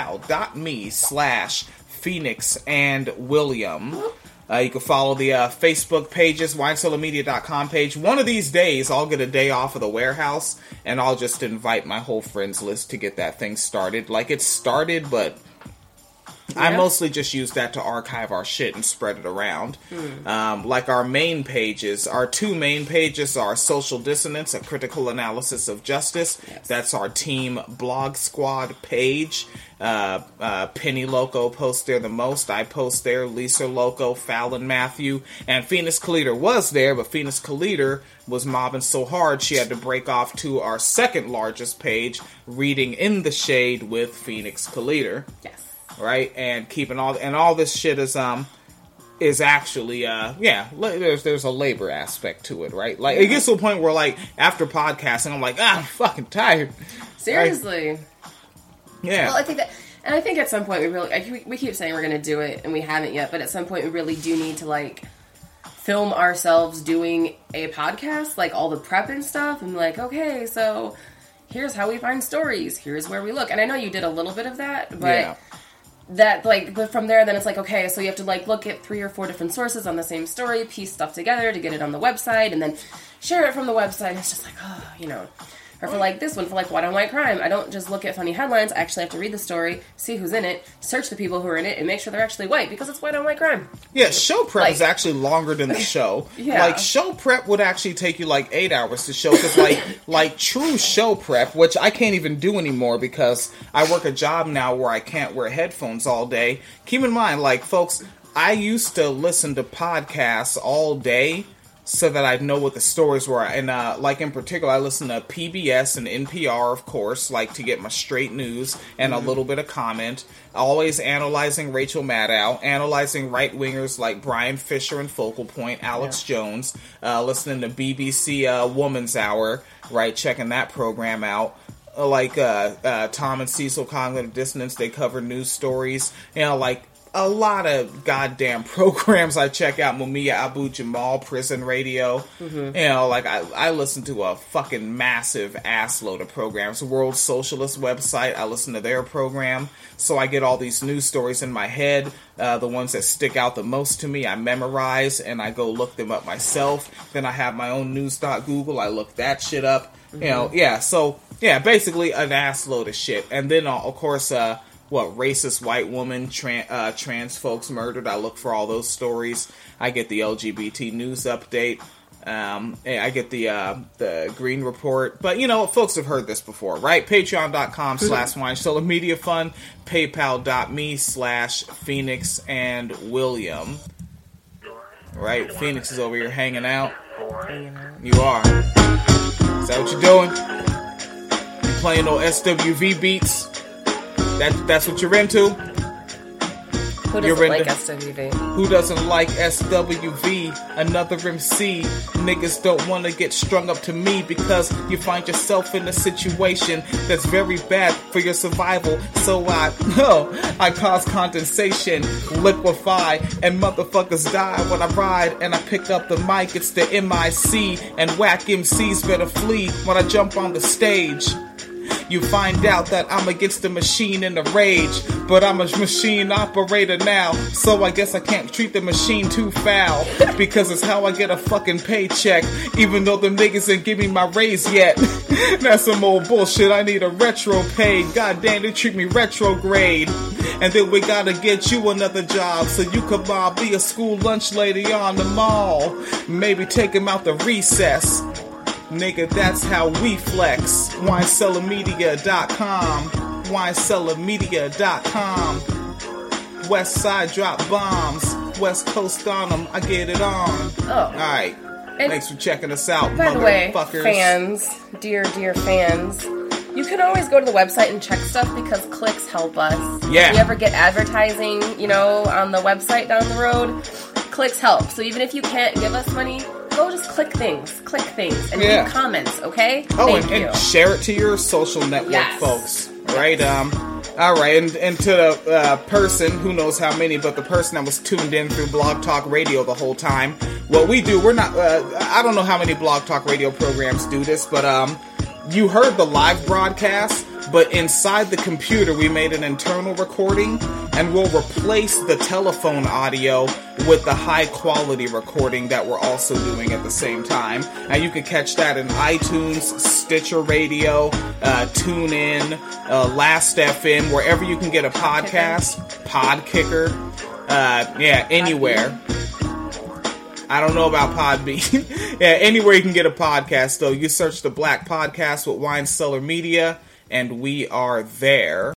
paypal.me/PhoenixandWilliam. You can follow the Facebook pages, WineCellarMedia.com page. One of these days, I'll get a day off of the warehouse, and I'll just invite my whole friends list to get that thing started. Like, it's started, but I mostly just use that to archive our shit and spread it around. Like our main pages, our two main pages are Social Dissonance, a critical analysis of justice. Yes. That's our team blog squad page. Penny Loco posts there the most. I post there. Lisa Loco, Fallon Matthew, and Phoenix Kaliter was there, but Phoenix Kaliter was mobbing so hard she had to break off to our second largest page, Reading in the Shade with Phoenix Kaliter. Yes. Right, and keeping all this shit is actually there's a labor aspect to it, right? Like it gets to a point where like after podcasting, I'm like, I'm fucking tired. Seriously. Right? Yeah. Well, I think at some point we keep saying we're gonna do it and we haven't yet, but at some point we really do need to like film ourselves doing a podcast, like all the prep and stuff, and like, okay, so here's how we find stories, here's where we look, and I know you did a little bit of that, but. Yeah. But from there, then it's like, okay, so you have to, like, look at 3 or 4 different sources on the same story, piece stuff together to get it on the website, and then share it from the website. It's just like, Or for like this one, for like White on White Crime, I don't just look at funny headlines. I actually have to read the story, see who's in it, search the people who are in it, and make sure they're actually white, because it's White on White Crime. Yeah, show prep is actually longer than the show. Yeah. Like, show prep would actually take you like 8 hours to show, because like true show prep, which I can't even do anymore because I work a job now where I can't wear headphones all day. Keep in mind, like, folks, I used to listen to podcasts all day so that I'd know what the stories were. And, like, in particular, I listen to PBS and NPR, of course, like, to get my straight news and a little bit of comment. Always analyzing Rachel Maddow, analyzing right-wingers like Brian Fisher and Focal Point, Alex Jones, listening to BBC Woman's Hour, right, checking that program out. Like, Tom and Cecil Cognitive Dissonance, they cover news stories, you know, like, a lot of goddamn programs I check out. Mumia Abu Jamal, Prison Radio. You know, like, I listen to a fucking massive assload of programs. World Socialist website, I listen to their program. So I get all these news stories in my head. The ones that stick out the most to me, I memorize, and I go look them up myself. Then I have my own news.google. I look that shit up. You know, yeah, so, yeah, basically an assload of shit. And then, of course, racist white woman, trans folks murdered. I look for all those stories. I get the LGBT news update. I get the Green Report. But, you know, folks have heard this before, right? Patreon.com/WineCellar Fund. PayPal.me/Phoenix and William. Right? Phoenix is over here hanging out. You are. Is that what you're doing? You playing those SWV beats? That's what you're into? Who doesn't like SWV? Who doesn't like SWV? Another MC. Niggas don't want to get strung up to me because you find yourself in a situation that's very bad for your survival. So I cause condensation, liquefy, and motherfuckers die when I ride and I pick up the mic. It's the MIC, and whack MCs better flee when I jump on the stage. You find out that I'm against the machine in a rage, but I'm a machine operator now, so I guess I can't treat the machine too foul, because it's how I get a fucking paycheck, even though them niggas ain't give me my raise yet. That's some old bullshit, I need a retro pay, goddamn they treat me retrograde. And then we gotta get you another job, so you could be a school lunch lady on the mall, maybe take him out the recess. Nigga, that's how we flex. WineCellarMedia.com. WineCellarMedia.com. West Side drop bombs. West Coast on them. I get it on. Oh. Alright. Thanks for checking us out, by the way, motherfuckers. Fans, dear fans, you can always go to the website and check stuff because clicks help us. Yeah. If you ever get advertising, you know, on the website down the road, clicks help. So even if you can't give us money, go just click things, and leave comments, okay? Oh, and share it to your social network, folks. Right? All right, and to the person, who knows how many, but the person that was tuned in through Blog Talk Radio the whole time, what we do, we're not, I don't know how many Blog Talk Radio programs do this, but you heard the live broadcast, but inside the computer we made an internal recording, and we'll replace the telephone audio with the high quality recording that we're also doing at the same time. And you can catch that in iTunes, Stitcher Radio, TuneIn, Last.fm, wherever you can get a podcast, Podkicker, anywhere. I don't know about Podbean. Anywhere you can get a podcast, though. You search the Black Podcast with Wine Cellar Media, and we are there.